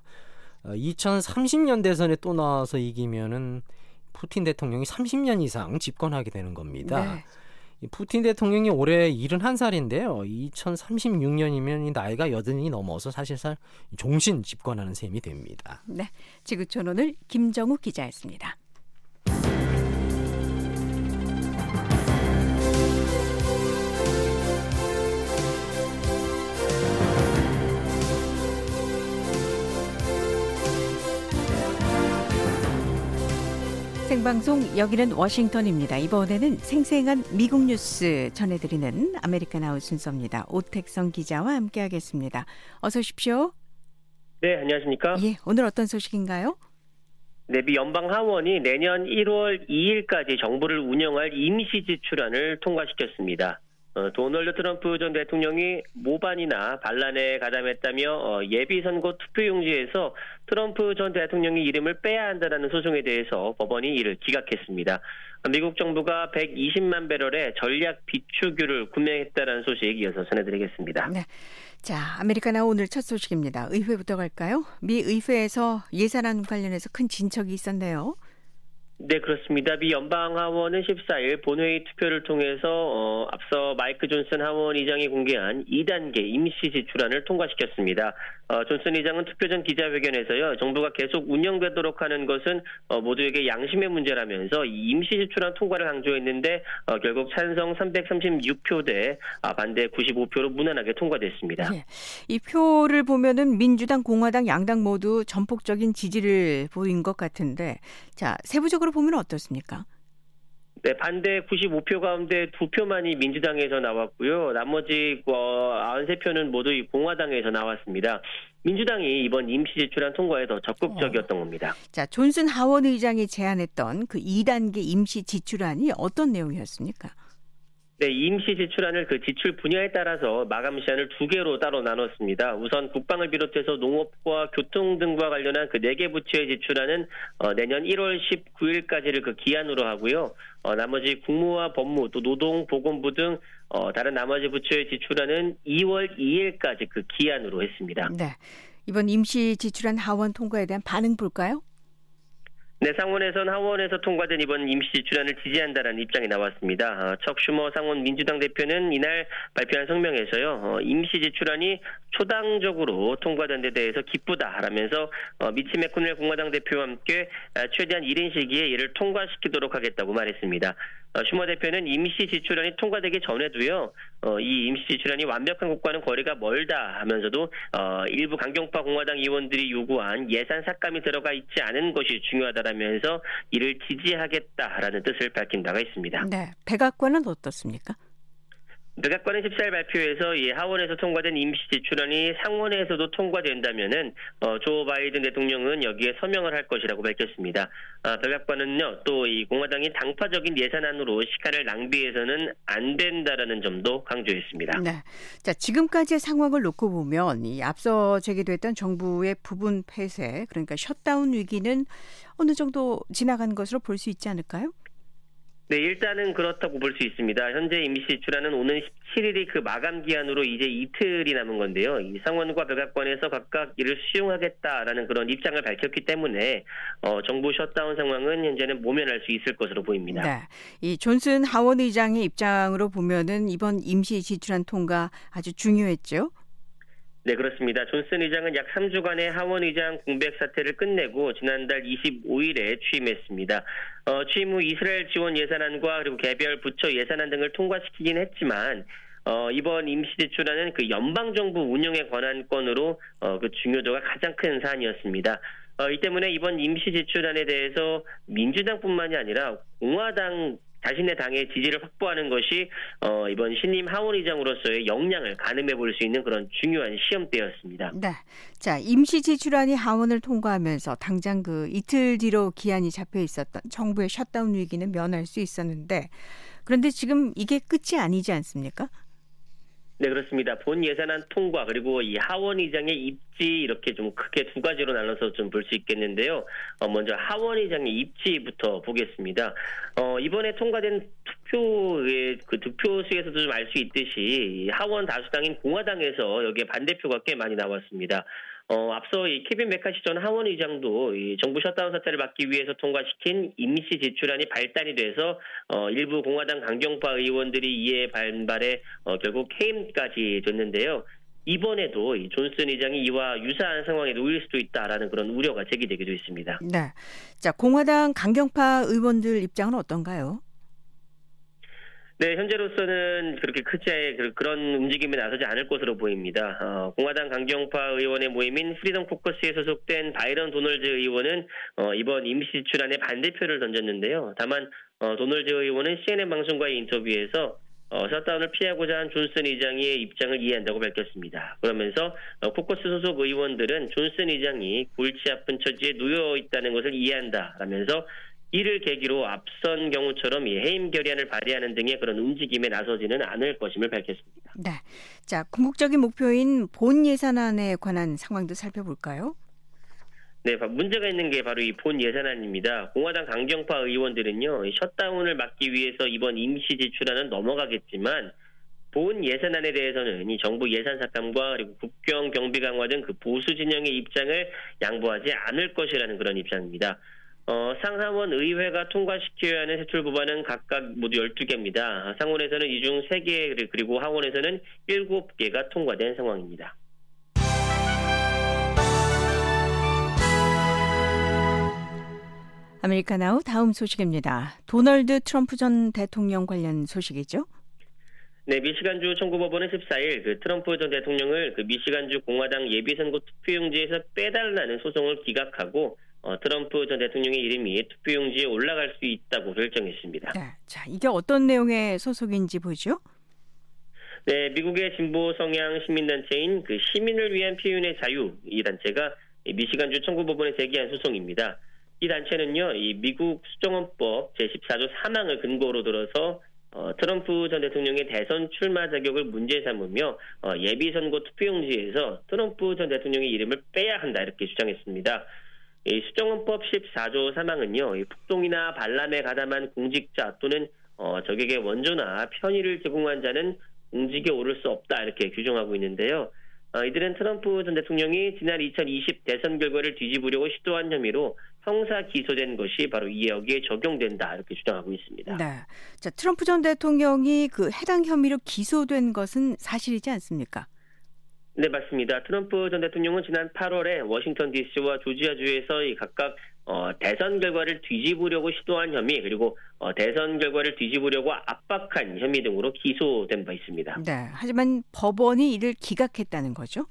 이천삼십 년 대선에 또 나와서 이기면은 푸틴 대통령이 삼십 년 이상 집권하게 되는 겁니다. 네. 푸틴 대통령이 올해 일흔한 살인데요. 이천삼십육 년이면 나이가 여든이 넘어서 사실상 종신 집권하는 셈이 됩니다. 네, 지구촌 오늘 김정우 기자였습니다. 생방송 여기는 워싱턴입니다. 이번에는 생생한 미국 뉴스 전해드리는 아메리칸 아웃 순서입니다. 오택성 기자와 함께하겠습니다. 어서 오십시오. 네, 안녕하십니까? 예, 오늘 어떤 소식인가요? 네, 미 연방하원이 내년 일월 이일까지 정부를 운영할 임시 지출안을 통과시켰습니다. 어, 도널드 트럼프 전 대통령이 모반이나 반란에 가담했다며 어, 예비선거 투표용지에서 트럼프 전 대통령의 이름을 빼야 한다는 소송에 대해서 법원이 이를 기각했습니다. 미국 정부가 백이십만 배럴의 전략 비축유를 구매했다는 소식 이어서 전해드리겠습니다. 네, 자, 아메리카나 오늘 첫 소식입니다. 의회부터 갈까요? 미 의회에서 예산안 관련해서 큰 진척이 있었네요. 네, 그렇습니다. 미 연방하원은 십사일 본회의 투표를 통해서 어, 앞서 마이크 존슨 하원 의장이 공개한 이 단계 임시 지출안을 통과시켰습니다. 어, 존슨 의장은 투표 전 기자회견에서요, 정부가 계속 운영되도록 하는 것은 어, 모두에게 양심의 문제라면서 이 임시 지출안 통과를 강조했는데 어, 결국 찬성 삼백삼십육 표 대 아, 반대 구십오 표로 무난하게 통과됐습니다. 예. 이 표를 보면은 민주당, 공화당 양당 모두 전폭적인 지지를 보인 것 같은데, 자, 세부적으로 보면 어떻습니까? 네, 반대 구십오 표 가운데 두 표만이 민주당에서 나왔고요. 나머지 어, 구십삼 표는 모두 이 공화당에서 나왔습니다. 민주당이 이번 임시 지출안 통과에 더 적극적이었던 겁니다. 자, 존슨 하원 의장이 제안했던 그 이 단계 임시 지출안이 어떤 내용이었습니까? 네, 임시 지출안을 그 지출 분야에 따라서 마감 시한을 두 개로 따로 나눴습니다. 우선 국방을 비롯해서 농업과 교통 등과 관련한 그 네 개 부처의 지출안은 어, 내년 일월 십구일까지를 그 기한으로 하고요. 어, 나머지 국무와 법무, 또 노동, 보건부 등 어, 다른 나머지 부처의 지출안은 이월 이일까지 그 기한으로 했습니다. 네, 이번 임시 지출안 하원 통과에 대한 반응 볼까요? 네, 상원에선 하원에서 통과된 이번 임시 지출안을 지지한다는 입장이 나왔습니다. 어, 척 슈머 상원 민주당 대표는 이날 발표한 성명에서요, 어, 임시 지출안이 초당적으로 통과된 데 대해서 기쁘다라면서 어, 미치 매코넬 공화당 대표와 함께 어, 최대한 이른 시기에 이를 통과시키도록 하겠다고 말했습니다. 어, 슈머 대표는 임시 지출안이 통과되기 전에도요, 어, 이 임시 지출안이 완벽한 것과는 거리가 멀다 하면서도 어, 일부 강경파 공화당 의원들이 요구한 예산 삭감이 들어가 있지 않은 것이 중요하다라면서 이를 지지하겠다라는 뜻을 밝힌 바가 있습니다. 네, 백악관은 어떻습니까? 백악관은 십사일 발표에서 이 하원에서 통과된 임시 지출안이 상원에서도 통과된다면은 어, 조 바이든 대통령은 여기에 서명을 할 것이라고 밝혔습니다. 아, 백악관은요, 또 이 공화당이 당파적인 예산안으로 시간을 낭비해서는 안 된다라는 점도 강조했습니다. 네, 자, 지금까지의 상황을 놓고 보면 이 앞서 제기됐던 정부의 부분 폐쇄, 그러니까 셧다운 위기는 어느 정도 지나간 것으로 볼 수 있지 않을까요? 네, 일단은 그렇다고 볼 수 있습니다. 현재 임시 지출안은 오는 십칠일이 그 마감 기한으로 이제 이틀이 남은 건데요. 이 상원과 백악관에서 각각 이를 수용하겠다라는 그런 입장을 밝혔기 때문에 어, 정부 셧다운 상황은 현재는 모면할 수 있을 것으로 보입니다. 네, 이 존슨 하원 의장의 입장으로 보면은 이번 임시 지출안 통과 아주 중요했죠. 네, 그렇습니다. 존슨 의장은 약 삼 주간의 하원 의장 공백 사태를 끝내고 지난달 이십오일에 취임했습니다. 어, 취임 후 이스라엘 지원 예산안과 그리고 개별 부처 예산안 등을 통과시키긴 했지만 어, 이번 임시 지출안은 그 연방정부 운영에 관한 건으로 어, 그 중요도가 가장 큰 사안이었습니다. 어, 이 때문에 이번 임시 지출안에 대해서 민주당뿐만이 아니라 공화당 자신의 당의 지지를 확보하는 것이 어, 이번 신임 하원 의장으로서의 역량을 가늠해 볼 수 있는 그런 중요한 시험대였습니다. 네, 자, 임시 지출안이 하원을 통과하면서 당장 그 이틀 뒤로 기한이 잡혀 있었던 정부의 셧다운 위기는 면할 수 있었는데, 그런데 지금 이게 끝이 아니지 않습니까? 네, 그렇습니다. 본 예산안 통과 그리고 이 하원 의장의 입지 이렇게 좀 크게 두 가지로 나눠서 좀 볼 수 있겠는데요. 어, 먼저 하원 의장의 입지부터 보겠습니다. 어, 이번에 통과된 투표의 그 득표수에서도 좀 알 수 있듯이 하원 다수당인 공화당에서 여기에 반대표가 꽤 많이 나왔습니다. 어, 앞서 이 케빈 메카시 전 하원 의장도 이 정부 셧다운 사태를 막기 위해서 통과시킨 임시 지출안이 발단이 돼서 어, 일부 공화당 강경파 의원들이 이에 반발해 어, 결국 해임까지 됐는데요. 이번에도 이 존슨 의장이 이와 유사한 상황에 놓일 수도 있다라는 그런 우려가 제기되기도 했습니다. 네, 자, 공화당 강경파 의원들 입장은 어떤가요? 네, 현재로서는 그렇게 크지 그런 움직임에 나서지 않을 것으로 보입니다. 어, 공화당 강경파 의원의 모임인 프리덤 코커스에 소속된 바이런 도널즈 의원은 어, 이번 임시 지출안에 반대표를 던졌는데요. 다만 어, 도널즈 의원은 씨엔엔 방송과의 인터뷰에서 어, 셧다운을 피하고자 한 존슨 의장의 입장을 이해한다고 밝혔습니다. 그러면서 어, 코커스 소속 의원들은 존슨 의장이 골치 아픈 처지에 놓여 있다는 것을 이해한다라면서 이를 계기로 앞선 경우처럼 이 해임 결의안을 발의하는 등의 그런 움직임에 나서지는 않을 것임을 밝혔습니다. 네, 자, 궁극적인 목표인 본 예산안에 관한 상황도 살펴볼까요? 네, 문제가 있는 게 바로 이 본 예산안입니다. 공화당 강경파 의원들은요, 이 셧다운을 막기 위해서 이번 임시 지출안은 넘어가겠지만 본 예산안에 대해서는 이 정부 예산 삭감과 그리고 국경 경비 강화 등 그 보수 진영의 입장을 양보하지 않을 것이라는 그런 입장입니다. 어, 상하원 의회가 통과시켜야 하는 세출 법안은 각각 모두 열두 개입니다. 상원에서는 이 중 세 개, 그리고 하원에서는 일곱 개가 통과된 상황입니다. 아메리카나우 다음 소식입니다. 도널드 트럼프 전 대통령 관련 소식이죠? 네, 미시간주 청구법원은 십사 일 그 트럼프 전 대통령을 그 미시간주 공화당 예비선거 투표용지에서 빼달라는 소송을 기각하고 어, 트럼프 전 대통령의 이름이 투표용지에 올라갈 수 있다고 결정했습니다. 네, 자, 이게 어떤 내용의 소송인지 보죠? 네, 미국의 진보 성향 시민단체인 그 시민을 위한 표현의 자유 이 단체가 미시간주 청구법원에 제기한 소송입니다. 이 단체는요, 이 미국 수정헌법 제십사 조 삼 항을 근거로 들어서 어, 트럼프 전 대통령의 대선 출마 자격을 문제 삼으며 어, 예비선거 투표용지에서 트럼프 전 대통령의 이름을 빼야 한다 이렇게 주장했습니다. 이 수정헌법 십사 조 삼 항은요, 이 폭동이나 반람에 가담한 공직자 또는 어, 적에게 원조나 편의를 제공한 자는 공직에 오를 수 없다 이렇게 규정하고 있는데요. 어, 이들은 트럼프 전 대통령이 지난 이천이십 대선 결과를 뒤집으려고 시도한 혐의로 형사 기소된 것이 바로 이 여기에 적용된다 이렇게 주장하고 있습니다. 네, 자 트럼프 전 대통령이 그 해당 혐의로 기소된 것은 사실이지 않습니까? 네, 맞습니다. 트럼프 전 대통령은 지난 팔월에 워싱턴 디씨와 조지아주에서 이 각각 어, 대선 결과를 뒤집으려고 시도한 혐의 그리고 어, 대선 결과를 뒤집으려고 압박한 혐의 등으로 기소된 바 있습니다. 네, 하지만 법원이 이를 기각했다는 거죠?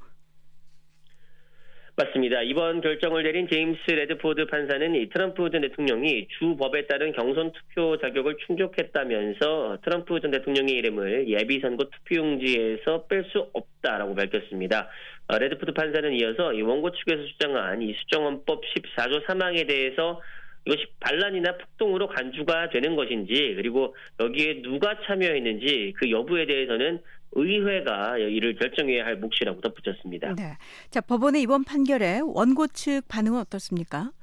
맞습니다. 이번 결정을 내린 제임스 레드포드 판사는 이 트럼프 전 대통령이 주 법에 따른 경선 투표 자격을 충족했다면서 트럼프 전 대통령의 이름을 예비선거 투표용지에서 뺄 수 없다라고 밝혔습니다. 레드포드 판사는 이어서 이 원고 측에서 주장한 이 수정헌법 십사 조 삼 항에 대해서 이것이 반란이나 폭동으로 간주가 되는 것인지 그리고 여기에 누가 참여했는지 그 여부에 대해서는 의회가 이를 결정해야 할 몫이라고 덧붙였습니다. 네, 자 법원의 이번 판결에 원고 측 반응은 어떻습니까?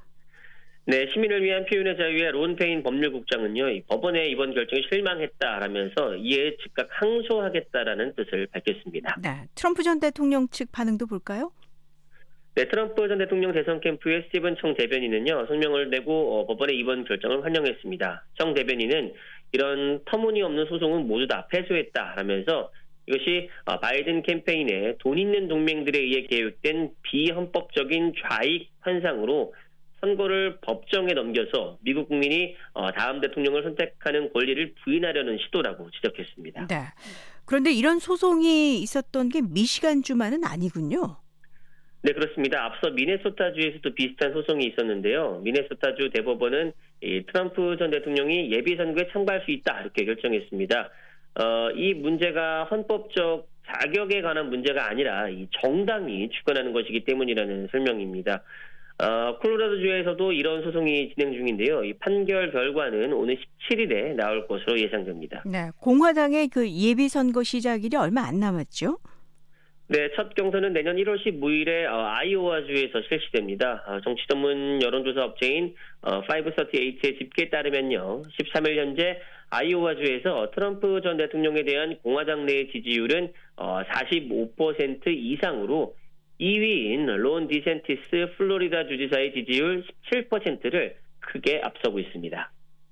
네, 시민을 위한 표현의 자유의 론 페인 법률국장은요, 이 법원의 이번 결정이 실망했다라면서 이에 즉각 항소하겠다라는 뜻을 밝혔습니다. 네, 트럼프 전 대통령 측 반응도 볼까요? 네, 트럼프 전 대통령 대선 캠프의 스티븐 청 대변인은요, 성명을 내고 어, 법원의 이번 결정을 환영했습니다. 청 대변인은 이런 터무니없는 소송은 모두 다 패소했다라면서 이것이 바이든 캠페인에 돈 있는 동맹들에 의해 계획된 비헌법적인 좌익 환상으로 선거를 법정에 넘겨서 미국 국민이 다음 대통령을 선택하는 권리를 부인하려는 시도라고 지적했습니다. 네. 그런데 이런 소송이 있었던 게 미시간주만은 아니군요. 네, 그렇습니다. 앞서 미네소타주에서도 비슷한 소송이 있었는데요. 미네소타주 대법원은 이 트럼프 전 대통령이 예비선거에 참가할 수 있다 이렇게 결정했습니다. 어, 이 문제가 헌법적 자격에 관한 문제가 아니라 이 정당이 주권하는 것이기 때문이라는 설명입니다. 어, 콜로라도주에서도 이런 소송이 진행 중인데요. 이 판결 결과는 오늘 십칠 일에 나올 것으로 예상됩니다. 네, 공화당의 그 예비 선거 시작일이 얼마 안 남았죠? 네, 첫 경선은 내년 일월 십오일에 어, 아이오와주에서 실시됩니다. 어, 정치 전문 여론조사 업체인 어, 오백삼십팔의 집계에 따르면요, 십삼 일 현재 아이오와주에서 트럼프 전 대통령에 대한 공화당 내 지지율은 어, 사십오 퍼센트 이상으로 이 위인 론 디센티스 플로리다 주지사의 지지율 십칠 퍼센트를 크게 앞서고 있습니다.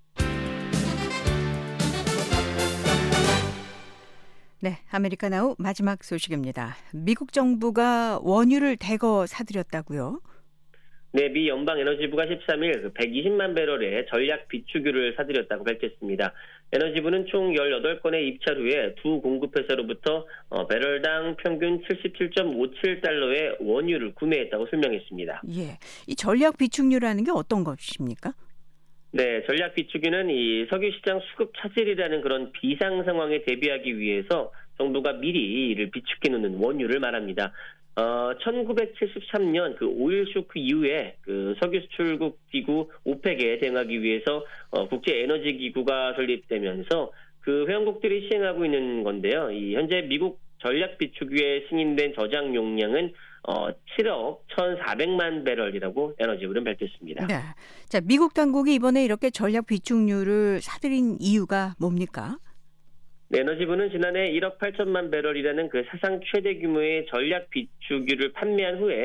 네, 아메리카나우 마지막 소식입니다. 미국 정부가 원유를 대거 사들였다고요? 네, 미 연방에너지부가 십삼 일 백이십만 배럴의 전략 비축유를 사들였다고 밝혔습니다. 에너지부는 총 열여덟 건의 입찰 후에 두 공급회사로부터 배럴당 평균 칠십칠 점 오칠 달러의 원유를 구매했다고 설명했습니다. 예, 이 전략 비축유라는 게 어떤 것입니까? 네, 전략 비축유는 이 석유 시장 수급 차질이라는 그런 비상 상황에 대비하기 위해서 정부가 미리 이를 비축해 놓는 원유를 말합니다. 어, 천구백칠십삼 년 그 오일 쇼크 이후에 그 석유 수출국 기구 오펙에 대응하기 위해서 어, 국제 에너지 기구가 설립되면서 그 회원국들이 시행하고 있는 건데요. 이 현재 미국 전략 비축유에 승인된 저장 용량은 어, 칠억 천사백만 배럴이라고 에너지부는 밝혔습니다. 네. 자, 미국 당국이 이번에 이렇게 전략 비축유를 사들인 이유가 뭡니까? 네, 에너지부는 지난해 일억 팔천만 배럴이라는 그 사상 최대 규모의 전략 비축유를 판매한 후에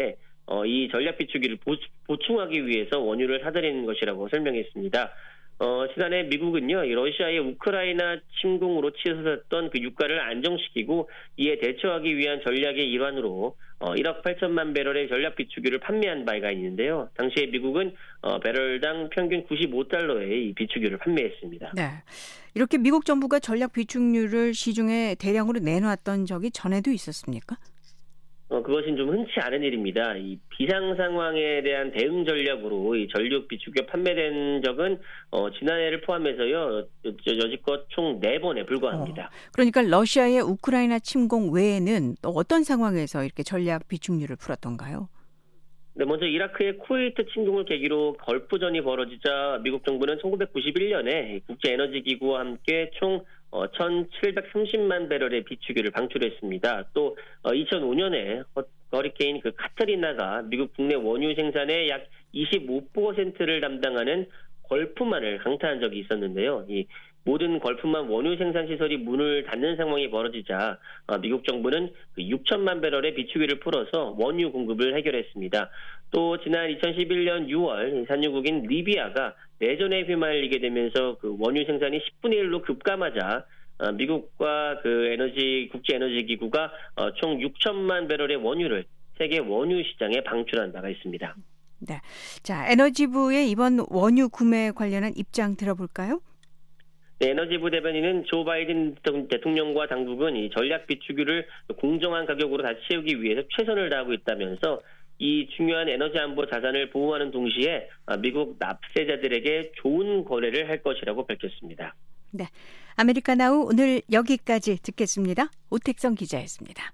어, 이 전략 비축유를 보, 보충하기 위해서 원유를 사들이는 것이라고 설명했습니다. 어, 지난해 미국은요, 이 러시아의 우크라이나 침공으로 치솟았던 그 유가를 안정시키고 이에 대처하기 위한 전략의 일환으로 어, 일억 팔천만 배럴의 전략 비축유를 판매한 바가 있는데요. 당시에 미국은 어, 배럴당 평균 구십오 달러의 이 비축유를 판매했습니다. 네, 이렇게 미국 정부가 전략 비축유를 시중에 대량으로 내놓았던 적이 전에도 있었습니까? 어, 그것은 좀 흔치 않은 일입니다. 이 비상 상황에 대한 대응 전략으로 이 전력 비축유가 판매된 적은 어, 지난해를 포함해서요, 여지껏 총 네 번에 불과합니다. 어, 그러니까 러시아의 우크라이나 침공 외에는 또 어떤 상황에서 이렇게 전략 비축유를 풀었던가요? 네, 먼저 이라크의 쿠웨이트 침공을 계기로 걸프전이 벌어지자 미국 정부는 천구백구십일 년에 국제에너지기구와 함께 총 어, 천칠백삼십만 배럴의 비축유를 방출했습니다. 또 어, 이천오 년에 허리케인 그 카트리나가 미국 국내 원유 생산의 약 이십오 퍼센트를 담당하는 걸프만을 강타한 적이 있었는데요. 이 모든 걸프만 원유 생산 시설이 문을 닫는 상황이 벌어지자 어, 미국 정부는 그 육천만 배럴의 비축유를 풀어서 원유 공급을 해결했습니다. 또 지난 이천십일 년 유월 산유국인 리비아가 내전에 휘말리게 되면서 그 원유 생산이 십분의 일로 급감하자 어, 미국과 그 에너지 국제 에너지 기구가 어, 총 육천만 배럴의 원유를 세계 원유 시장에 방출한 바가 있습니다. 네, 자 에너지부의 이번 원유 구매 관련한 입장 들어볼까요? 네, 에너지부 대변인은 조 바이든 대통령과 당국은 이 전략 비축유를 공정한 가격으로 다시 채우기 위해서 최선을 다하고 있다면서 이 중요한 에너지 안보 자산을 보호하는 동시에 미국 납세자들에게 좋은 거래를 할 것이라고 밝혔습니다. 네, 아메리카나우 오늘 여기까지 듣겠습니다. 오택성 기자였습니다.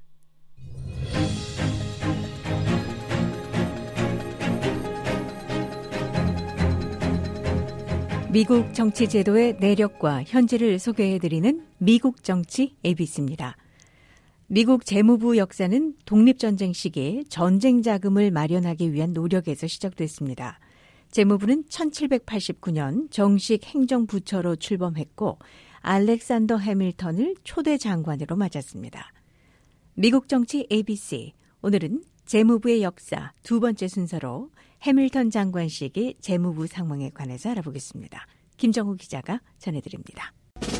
미국 정치 제도의 내력과 현재를 소개해드리는 미국 정치 에이비씨입니다. 미국 재무부 역사는 독립전쟁 시기에 전쟁 자금을 마련하기 위한 노력에서 시작됐습니다. 재무부는 천칠백팔십구 년 정식 행정부처로 출범했고 알렉산더 해밀턴을 초대 장관으로 맞았습니다. 미국 정치 에이비씨, 오늘은 재무부의 역사 두 번째 순서로 해밀턴 장관 시기 재무부 상황에 관해서 알아보겠습니다. 김정우 기자가 전해드립니다.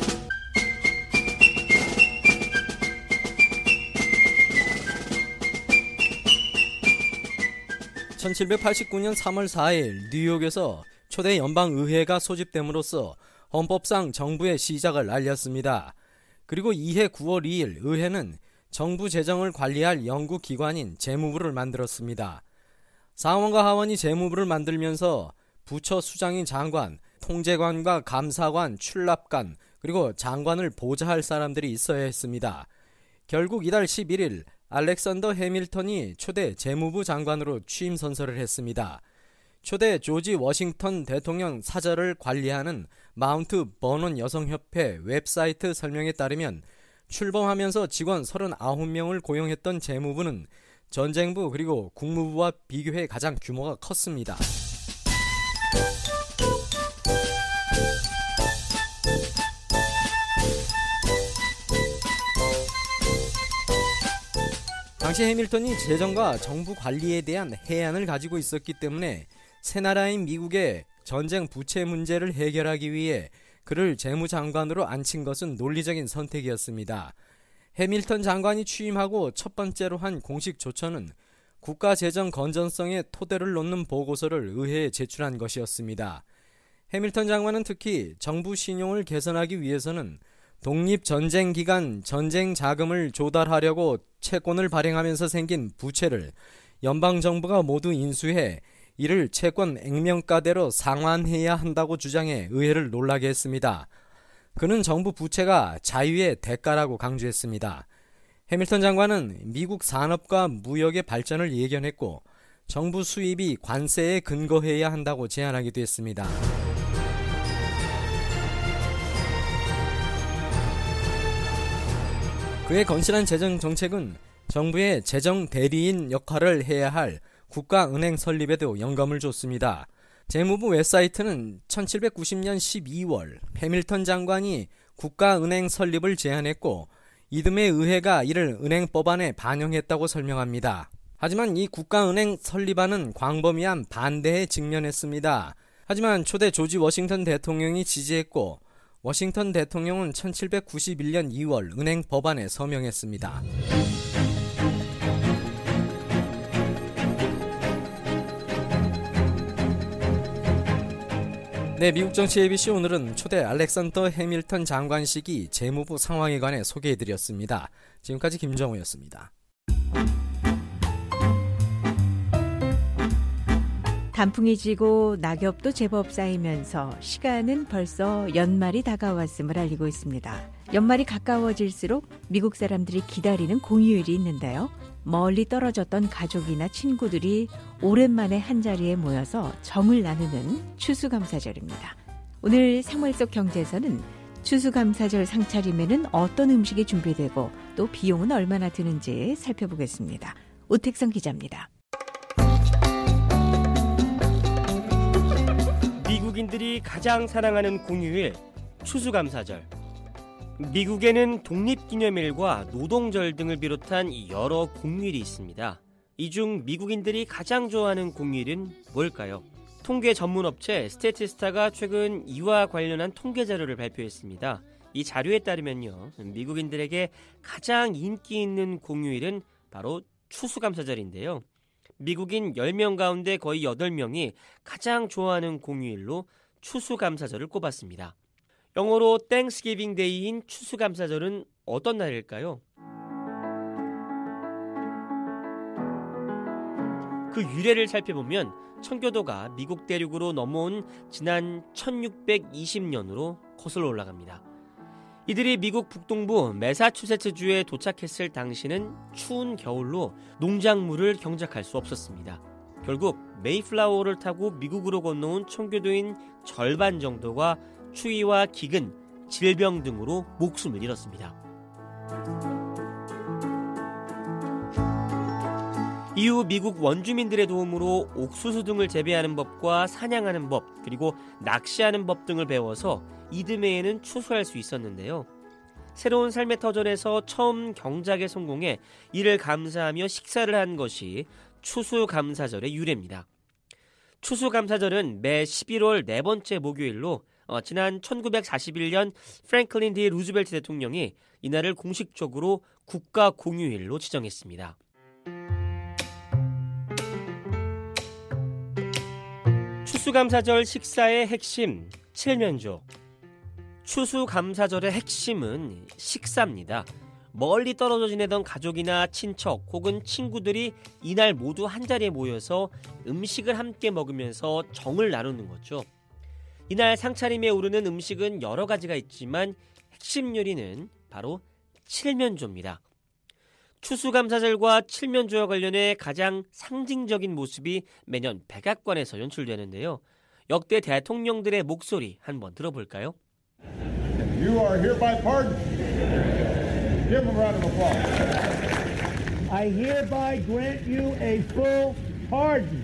천칠백팔십구 년 삼월 사일 뉴욕에서 초대 연방의회가 소집됨으로써 헌법상 정부의 시작을 알렸습니다. 그리고 이해 구월 이일 의회는 정부 재정을 관리할 연구기관인 재무부를 만들었습니다. 상원과 하원이 재무부를 만들면서 부처 수장인 장관, 통제관과 감사관, 출납관, 그리고 장관을 보좌할 사람들이 있어야 했습니다. 결국 이달 십일일 알렉산더 해밀턴이 초대 재무부 장관으로 취임 선서를 했습니다. 초대 조지 워싱턴 대통령 사절을 관리하는 마운트 버논 여성협회 웹사이트 설명에 따르면 출범하면서 직원 서른아홉 명을 고용했던 재무부는 전쟁부 그리고 국무부와 비교해 가장 규모가 컸습니다. 당시 해밀턴이 재정과 정부 관리에 대한 해안을 가지고 있었기 때문에 새나라인 미국의 전쟁 부채 문제를 해결하기 위해 그를 재무장관으로 앉힌 것은 논리적인 선택이었습니다. 해밀턴 장관이 취임하고 첫 번째로 한 공식 조처는 국가 재정 건전성에 토대를 놓는 보고서를 의회에 제출한 것이었습니다. 해밀턴 장관은 특히 정부 신용을 개선하기 위해서는 독립전쟁 기간 전쟁 자금을 조달하려고 채권을 발행하면서 생긴 부채를 연방정부가 모두 인수해 이를 채권 액면가대로 상환해야 한다고 주장해 의회를 놀라게 했습니다. 그는 정부 부채가 자유의 대가라고 강조했습니다. 해밀턴 장관은 미국 산업과 무역의 발전을 예견했고 정부 수입이 관세에 근거해야 한다고 제안하기도 했습니다. 그의 건실한 재정 정책은 정부의 재정 대리인 역할을 해야 할 국가은행 설립에도 영감을 줬습니다. 재무부 웹사이트는 천칠백구십 년 십이월 해밀턴 장관이 국가은행 설립을 제안했고 이듬해 의회가 이를 은행 법안에 반영했다고 설명합니다. 하지만 이 국가은행 설립안은 광범위한 반대에 직면했습니다. 하지만 초대 조지 워싱턴 대통령이 지지했고 워싱턴 대통령은 천칠백구십일 년 이월 은행 법안에 서명했습니다. 네, 미국 정치 에이비씨 오늘은 초대 알렉산더 해밀턴 장관 시기 재무부 상황에 관해 소개해드렸습니다. 지금까지 김정우였습니다. 단풍이 지고 낙엽도 제법 쌓이면서 시간은 벌써 연말이 다가왔음을 알리고 있습니다. 연말이 가까워질수록 미국 사람들이 기다리는 공휴일이 있는데요. 멀리 떨어졌던 가족이나 친구들이 오랜만에 한자리에 모여서 정을 나누는 추수감사절입니다. 오늘 생활 속 경제에서는 추수감사절 상차림에는 어떤 음식이 준비되고 또 비용은 얼마나 드는지 살펴보겠습니다. 오택성 기자입니다. 미국인들이 가장 사랑하는 공휴일, 추수감사절. 미국에는 독립기념일과 노동절 등을 비롯한 여러 공휴일이 있습니다. 이 중 미국인들이 가장 좋아하는 공휴일은 뭘까요? 통계 전문업체 스태티스타가 최근 이와 관련한 통계 자료를 발표했습니다. 이 자료에 따르면요, 미국인들에게 가장 인기 있는 공휴일은 바로 추수감사절인데요. 미국인 열 명 가운데 거의 여덟 명이 가장 좋아하는 공휴일로 추수감사절을 꼽았습니다. 영어로 땡스기빙 데이인 추수감사절은 어떤 날일까요? 그 유래를 살펴보면 청교도가 미국 대륙으로 넘어온 지난 천육백이십 년으로 거슬러 올라갑니다. 이들이 미국 북동부 매사추세츠주에 도착했을 당시는 추운 겨울로 농작물을 경작할 수 없었습니다. 결국 메이플라워를 타고 미국으로 건너온 청교도인 절반 정도가 추위와 기근, 질병 등으로 목숨을 잃었습니다. 이후 미국 원주민들의 도움으로 옥수수 등을 재배하는 법과 사냥하는 법, 그리고 낚시하는 법 등을 배워서 이듬해에는 추수할 수 있었는데요. 새로운 삶의 터전에서 처음 경작에 성공해 이를 감사하며 식사를 한 것이 추수감사절의 유래입니다. 추수감사절은 매 십일월 네 번째 목요일로 어, 지난 천구백사십일 년 프랭클린 디 루즈벨트 대통령이 이날을 공식적으로 국가 공휴일로 지정했습니다. 추수감사절 식사의 핵심, 칠면조. 추수감사절의 핵심은 식사입니다. 멀리 떨어져 지내던 가족이나 친척 혹은 친구들이 이날 모두 한자리에 모여서 음식을 함께 먹으면서 정을 나누는 거죠. 이날 상차림에 오르는 음식은 여러 가지가 있지만 핵심 요리는 바로 칠면조입니다. 추수감사절과 칠면조와 관련해 가장 상징적인 모습이 매년 백악관에서 연출되는데요. 역대 대통령들의 목소리 한번 들어볼까요? You are hereby pardoned. Give him a round of applause. I hereby grant you a full pardon.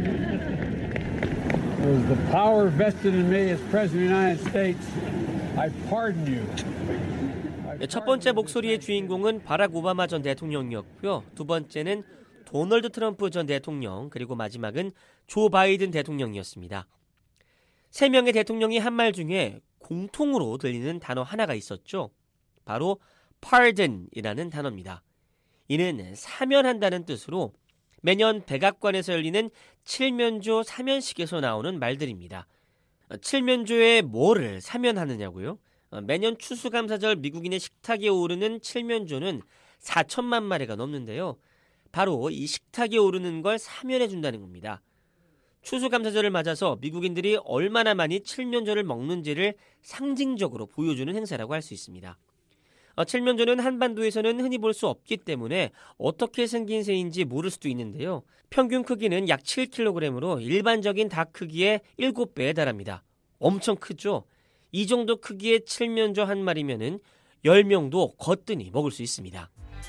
With the power vested in me as President of the United States, I pardon you. 첫 번째 목소리의 주인공은 바락 오바마 전 대통령이었고요. 두 번째는 도널드 트럼프 전 대통령, 그리고 마지막은 조 바이든 대통령이었습니다. 세 명의 대통령이 한 말 중에 공통으로 들리는 단어 하나가 있었죠. 바로 pardon이라는 단어입니다. 이는 사면한다는 뜻으로 매년 백악관에서 열리는 칠면조 사면식에서 나오는 말들입니다. 칠면조에 뭐를 사면하느냐고요? 매년 추수감사절 미국인의 식탁에 오르는 칠면조는 사천만 마리가 넘는데요. 바로 이 식탁에 오르는 걸 사면해준다는 겁니다. 추수감사절을 맞아서 미국인들이 얼마나 많이 칠면조를 먹는지를 상징적으로 보여주는 행사라고 할 수 있습니다. 어, 칠면조는 한반도에서는 흔히 볼 수 없기 때문에 어떻게 생긴 새인지 모를 수도 있는데요. 평균 크기는 약 칠 킬로그램으로 일반적인 닭 크기의 일곱 배에 달합니다. 엄청 크죠? 이 정도 크기의 칠면조 한 마리면은 열 명도 거뜬히 먹을 수 있습니다.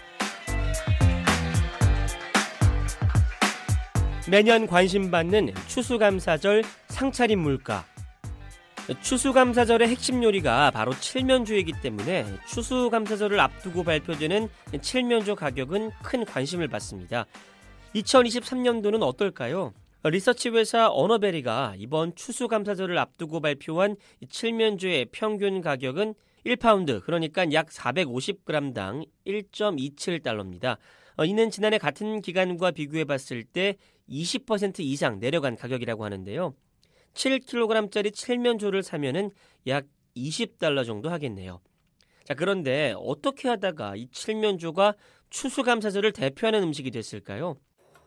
매년 관심받는 추수감사절 상차림 물가. 추수감사절의 핵심 요리가 바로 칠면조이기 때문에 추수감사절을 앞두고 발표되는 칠면조 가격은 큰 관심을 받습니다. 이천이십삼 년도는 어떨까요? 리서치 회사 어너베리가 이번 추수감사절을 앞두고 발표한 칠면조의 평균 가격은 일 파운드, 그러니까 약 사백오십 그램당 일 점 이칠 달러입니다. 이는 지난해 같은 기간과 비교해 봤을 때 이십 퍼센트 이상 내려간 가격이라고 하는데요. 칠 킬로그램짜리 칠면조를 사면은 약 이십 달러 정도 하겠네요. 자, 그런데 어떻게 하다가 이 칠면조가 추수감사절을 대표하는 음식이 됐을까요?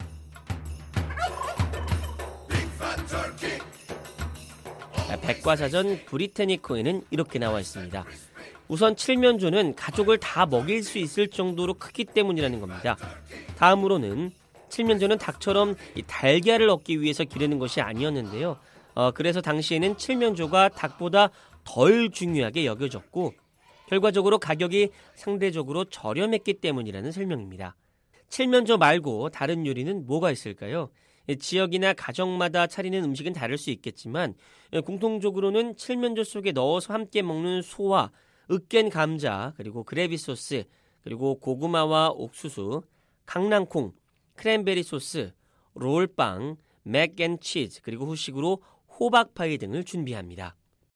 백과사전 브리테니커에는 이렇게 나와 있습니다. 우선 칠면조는 가족을 다 먹일 수 있을 정도로 크기 때문이라는 겁니다. 다음으로는 칠면조는 닭처럼 이 달걀을 얻기 위해서 기르는 것이 아니었는데요. 어, 그래서 당시에는 칠면조가 닭보다 덜 중요하게 여겨졌고 결과적으로 가격이 상대적으로 저렴했기 때문이라는 설명입니다. 칠면조 말고 다른 요리는 뭐가 있을까요? 지역이나 가정마다 차리는 음식은 다를 수 있겠지만 공통적으로는 칠면조 속에 넣어서 함께 먹는 소와 으깬 감자, 그리고 그래비 소스, 그리고 고구마와 옥수수, 강낭콩, 크랜베리 소스, 롤빵, 맥앤치즈, 그리고 후식으로 호박파이 등을 준비합니다.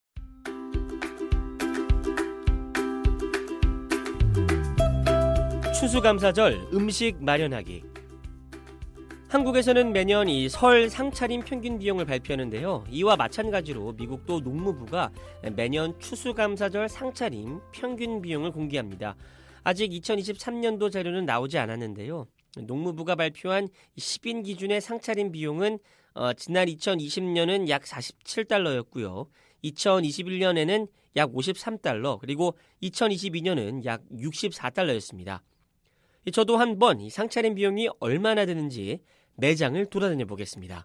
추수감사절 음식 마련하기. 한국에서는 매년 이 설 상차림 평균 비용을 발표하는데요. 이와 마찬가지로 미국도 농무부가 매년 추수감사절 상차림 평균 비용을 공개합니다. 아직 이천이십삼 년도 자료는 나오지 않았는데요. 농무부가 발표한 십 인 기준의 상차림 비용은 어, 지난 이천이십 년은 약 사십칠 달러였고요. 이천이십일 년에는 약 오십삼 달러, 그리고 이천이십이 년은 약 육십사 달러였습니다. 저도 한번 이 상차림 비용이 얼마나 드는지 매장을 돌아다녀 보겠습니다.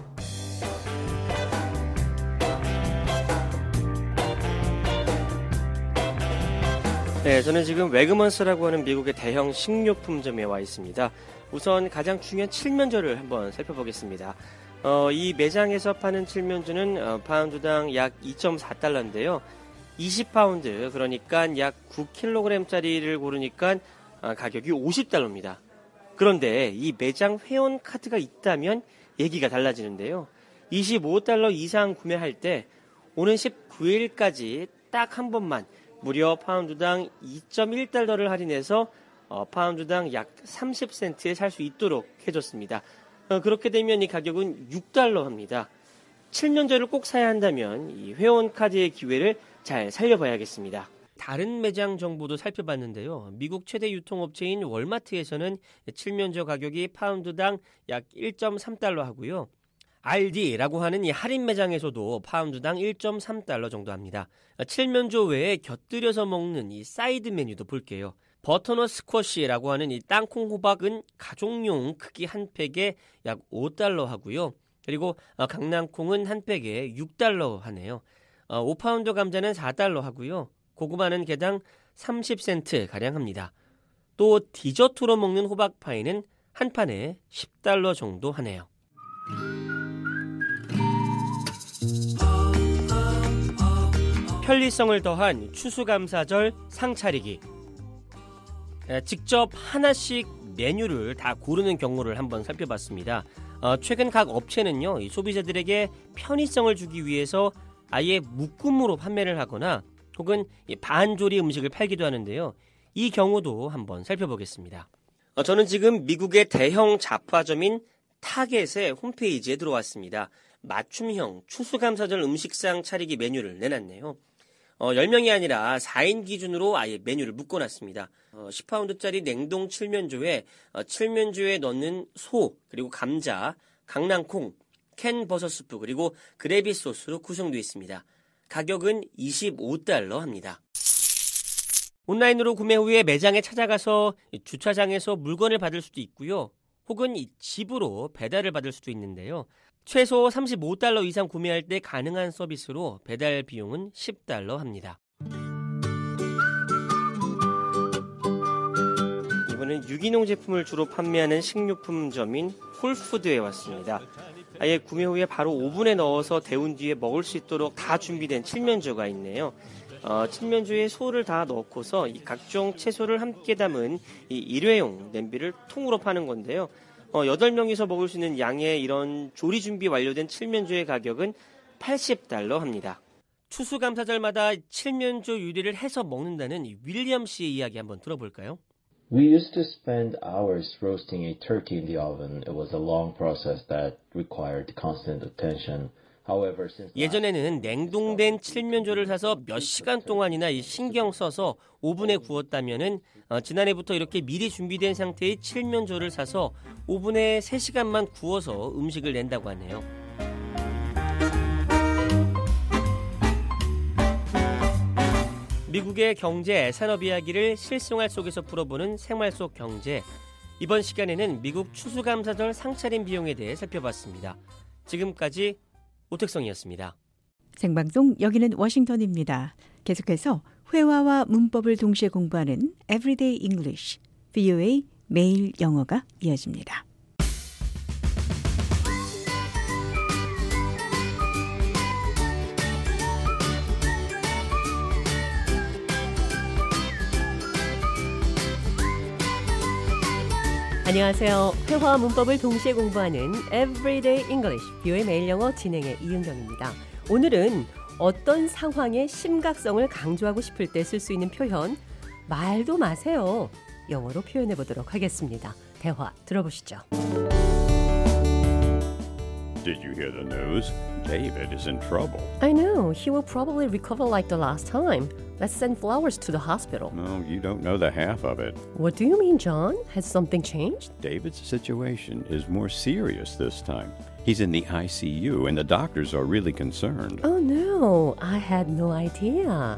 네, 저는 지금 웨그먼스라고 하는 미국의 대형 식료품점에 와 있습니다. 우선 가장 중요한 칠면조를 한번 살펴보겠습니다. 어, 이 매장에서 파는 칠면조는 어, 파운드당 약 이 점 사 달러인데요. 이십 파운드, 그러니까 약 구 킬로그램짜리를 고르니까 어, 가격이 오십 달러입니다. 그런데 이 매장 회원 카드가 있다면 얘기가 달라지는데요. 이십오 달러 이상 구매할 때 오는 십구 일까지 딱 한 번만 무려 파운드당 이 점 일 달러를 할인해서 어, 파운드당 약 삼십 센트에 살 수 있도록 해줬습니다. 어, 그렇게 되면 이 가격은 육 달러 합니다. 칠면조를 꼭 사야 한다면 이 회원 카드의 기회를 잘 살려봐야겠습니다. 다른 매장 정보도 살펴봤는데요. 미국 최대 유통업체인 월마트에서는 칠면조 가격이 파운드당 약 일 점 삼 달러 하고요. 알디라고 하는 이 할인 매장에서도 파운드당 일 점 삼 달러 정도 합니다. 칠면조 외에 곁들여서 먹는 이 사이드 메뉴도 볼게요. 버터넛 스쿼시라고 하는 이 땅콩 호박은 가족용 크기 한 팩에 약 오 달러 하고요. 그리고 강낭콩은 한 팩에 육 달러 하네요. 오 파운드 감자는 사 달러 하고요. 고구마는 개당 삼십 센트 가량 합니다. 또 디저트로 먹는 호박파이는 한 판에 십 달러 정도 하네요. 편리성을 더한 추수감사절 상차리기. 직접 하나씩 메뉴를 다 고르는 경우를 한번 살펴봤습니다. 어, 최근 각 업체는요, 이 소비자들에게 편의성을 주기 위해서 아예 묶음으로 판매를 하거나 혹은 반조리 음식을 팔기도 하는데요. 이 경우도 한번 살펴보겠습니다. 어, 저는 지금 미국의 대형 잡화점인 타겟의 홈페이지에 들어왔습니다. 맞춤형 추수감사절 음식상 차리기 메뉴를 내놨네요. 어, 열 명이 아니라 사 인 기준으로 아예 메뉴를 묶어놨습니다. 어, 십 파운드짜리 냉동 칠면조에 어, 칠면조에 넣는 소, 그리고 감자, 강낭콩, 캔 버섯 스프, 그리고 그래비 소스로 구성되어 있습니다. 가격은 이십오 달러 합니다. 온라인으로 구매 후에 매장에 찾아가서 주차장에서 물건을 받을 수도 있고요. 혹은 집으로 배달을 받을 수도 있는데요. 최소 삼십오 달러 이상 구매할 때 가능한 서비스로 배달 비용은 십 달러 합니다. 이번엔 유기농 제품을 주로 판매하는 식료품점인 홀푸드에 왔습니다. 아예 구매 후에 바로 오븐에 넣어서 데운 뒤에 먹을 수 있도록 다 준비된 칠면조가 있네요. 어, 칠면조에 소를 다 넣고서 이 각종 채소를 함께 담은 이 일회용 냄비를 통으로 파는 건데요. 어, 여덟 명이서 먹을 수 있는 양의 이런 조리 준비 완료된 칠면조의 가격은 팔십 달러 합니다. 추수감사절마다 칠면조 요리를 해서 먹는다는 윌리엄 씨의 이야기 한번 들어볼까요? We used to spend hours roasting a turkey in the oven. It was a long process that required constant attention. However, since 예전에는 냉동된 칠면조를 사서 몇 시간 동안이나 이 신경 써서 오븐에 구웠다면은 어, 지난해부터 이렇게 미리 준비된 상태의 칠면조를 사서 오븐에 세 시간만 구워서 음식을 낸다고 하네요. 미국의 경제, 산업 이야기를 실생활 속에서 풀어보는 생활 속 경제. 이번 시간에는 미국 추수감사절 상차림 비용에 대해 살펴봤습니다. 지금까지 오택성이었습니다. 생방송 여기는 워싱턴입니다. 계속해서 회화와 문법을 동시에 공부하는 Everyday English, 브이오에이 매일 영어가 이어집니다. 안녕하세요. 회화와 문법을 동시에 공부하는 Everyday English, 브이오에이 매일 영어 진행의 이은경입니다. 오늘은 어떤 상황의 심각성을 강조하고 싶을 때 쓸 수 있는 표현, 말도 마세요. 영어로 표현해 보도록 하겠습니다. 대화 들어보시죠. Did you hear the news? David is in trouble. I know. He will probably recover like the last time. Let's send flowers to the hospital. No, you don't know the half of it. What do you mean, John? Has something changed? David's situation is more serious this time. He's in the I C U and the doctors are really concerned. Oh no, I had no idea.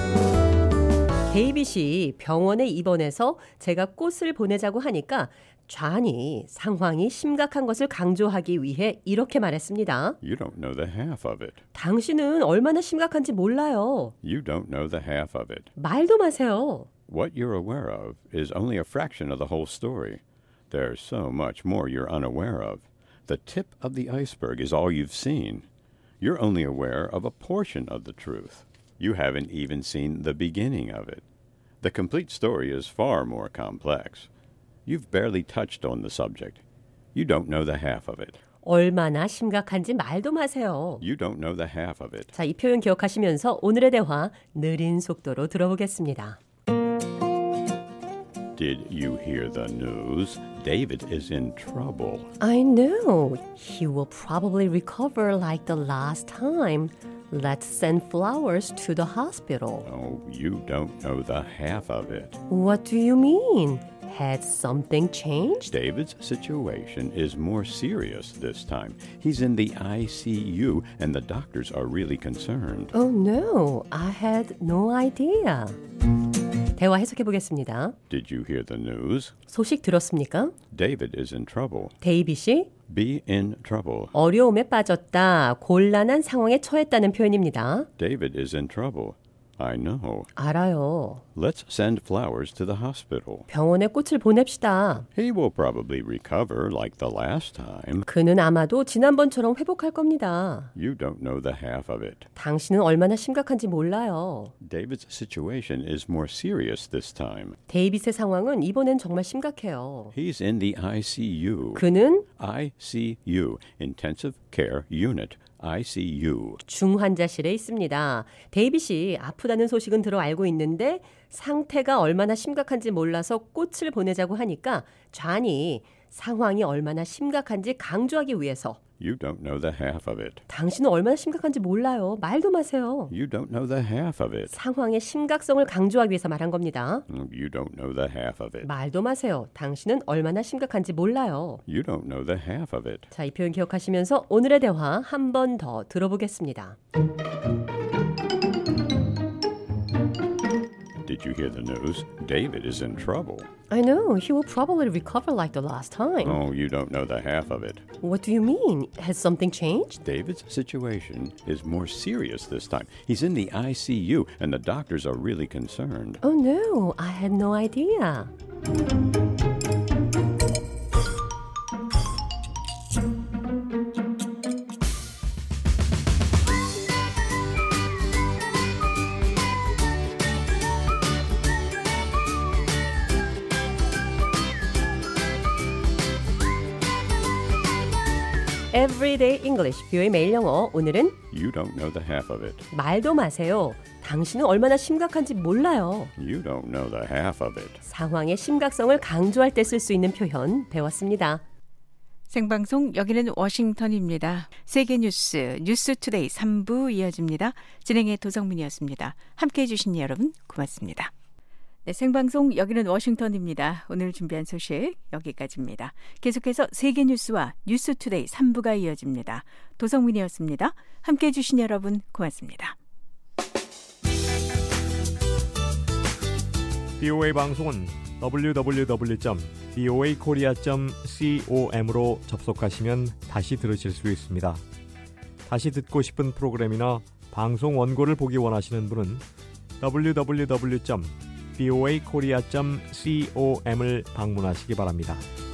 데이빗이 병원에 입원해서 제가 꽃을 보내자고 하니까 좌니 상황이 심각한 것을 강조하기 위해 이렇게 말했습니다. You don't know the half of it. 당신은 얼마나 심각한지 몰라요. You don't know the half of it. 말도 마세요. What you're aware of is only a fraction of the whole story. There's so much more you're unaware of. The tip of the iceberg is all you've seen. You're only aware of a portion of the truth. You haven't even seen the beginning of it. The complete story is far more complex. You've barely touched on the subject. You don't know the half of it. 얼마나 심각한지 말도 마세요. You don't know the half of it. 자, 이 표현 기억하시면서 오늘의 대화 느린 속도로 들어보겠습니다. Did you hear the news? David is in trouble. I know. He will probably recover like the last time. Let's send flowers to the hospital. Oh, you don't know the half of it. What do you mean? Had something changed? David's situation is more serious this time. He's in the I C U and the doctors are really concerned. Oh no, I had no idea. 대화 해석해 보겠습니다. Did you hear the news? 소식 들었습니까? David is in trouble. 데이빗이 Be in trouble. 어려움에 빠졌다, 곤란한 상황에 처했다는 표현입니다. David is in trouble. I know. 알아요. Let's send flowers to the hospital. 병원에 꽃을 보냅시다. He will probably recover like the last time. 그는 아마도 지난번처럼 회복할 겁니다. You don't know the half of it. 당신은 얼마나 심각한지 몰라요. David's situation is more serious this time. 데이빗의 상황은 이번엔 정말 심각해요. He's in the I C U. 그는 I C U, Intensive Care Unit. I C U. 중환자실에 있습니다. 데이빗이 아프다는 소식은 들어 알고 있는데 상태가 얼마나 심각한지 몰라서 꽃을 보내자고 하니까 좌니 상황이 얼마나 심각한지 강조하기 위해서 You don't know the half of it. 당신은 얼마나 심각한지 몰라요. 말도 마세요. You don't know the half of it. 상황의 심각성을 강조하기 위해서 말한 겁니다. You don't know the half of it. 말도 마세요. 당신은 얼마나 심각한지 몰라요. You don't know the half of it. 자, 이 표현 기억하시면서 오늘의 대화 한 번 더 들어보겠습니다. Did you hear the news? David is in trouble. I know. He will probably recover like the last time. Oh, you don't know the half of it. What do you mean? Has something changed? David's situation is more serious this time. He's in the I C U and the doctors are really concerned. Oh no, I had no idea. Everyday English, 뷰의 매일 영어. 오늘은 You don't know the half of it. 말도 마세요. 당신은 얼마나 심각한지 몰라요. You don't know the half of it. 상황의 심각성을 강조할 때 쓸 수 있는 표현 배웠습니다. 생방송 여기는 워싱턴입니다. 세계 뉴스 뉴스투데이 삼 부 이어집니다. 진행의 도성민이었습니다. 함께해 주신 여러분 고맙습니다. 네, 생방송 여기는 워싱턴입니다. 오늘 준비한 소식 여기까지입니다. 계속해서 세계 뉴스와 뉴스투데이 삼 부가 이어집니다. 도성민이었습니다. 함께해 주신 여러분 고맙습니다. 비오에이 방송은 더블유 더블유 더블유 점 비오에이 코리아 점 com으로 접속하시면 다시 들으실 수 있습니다. 다시 듣고 싶은 프로그램이나 방송 원고를 보기 원하시는 분은 더블유 더블유 더블유 점 비오에이 코리아 점 com을 방문하시기 바랍니다.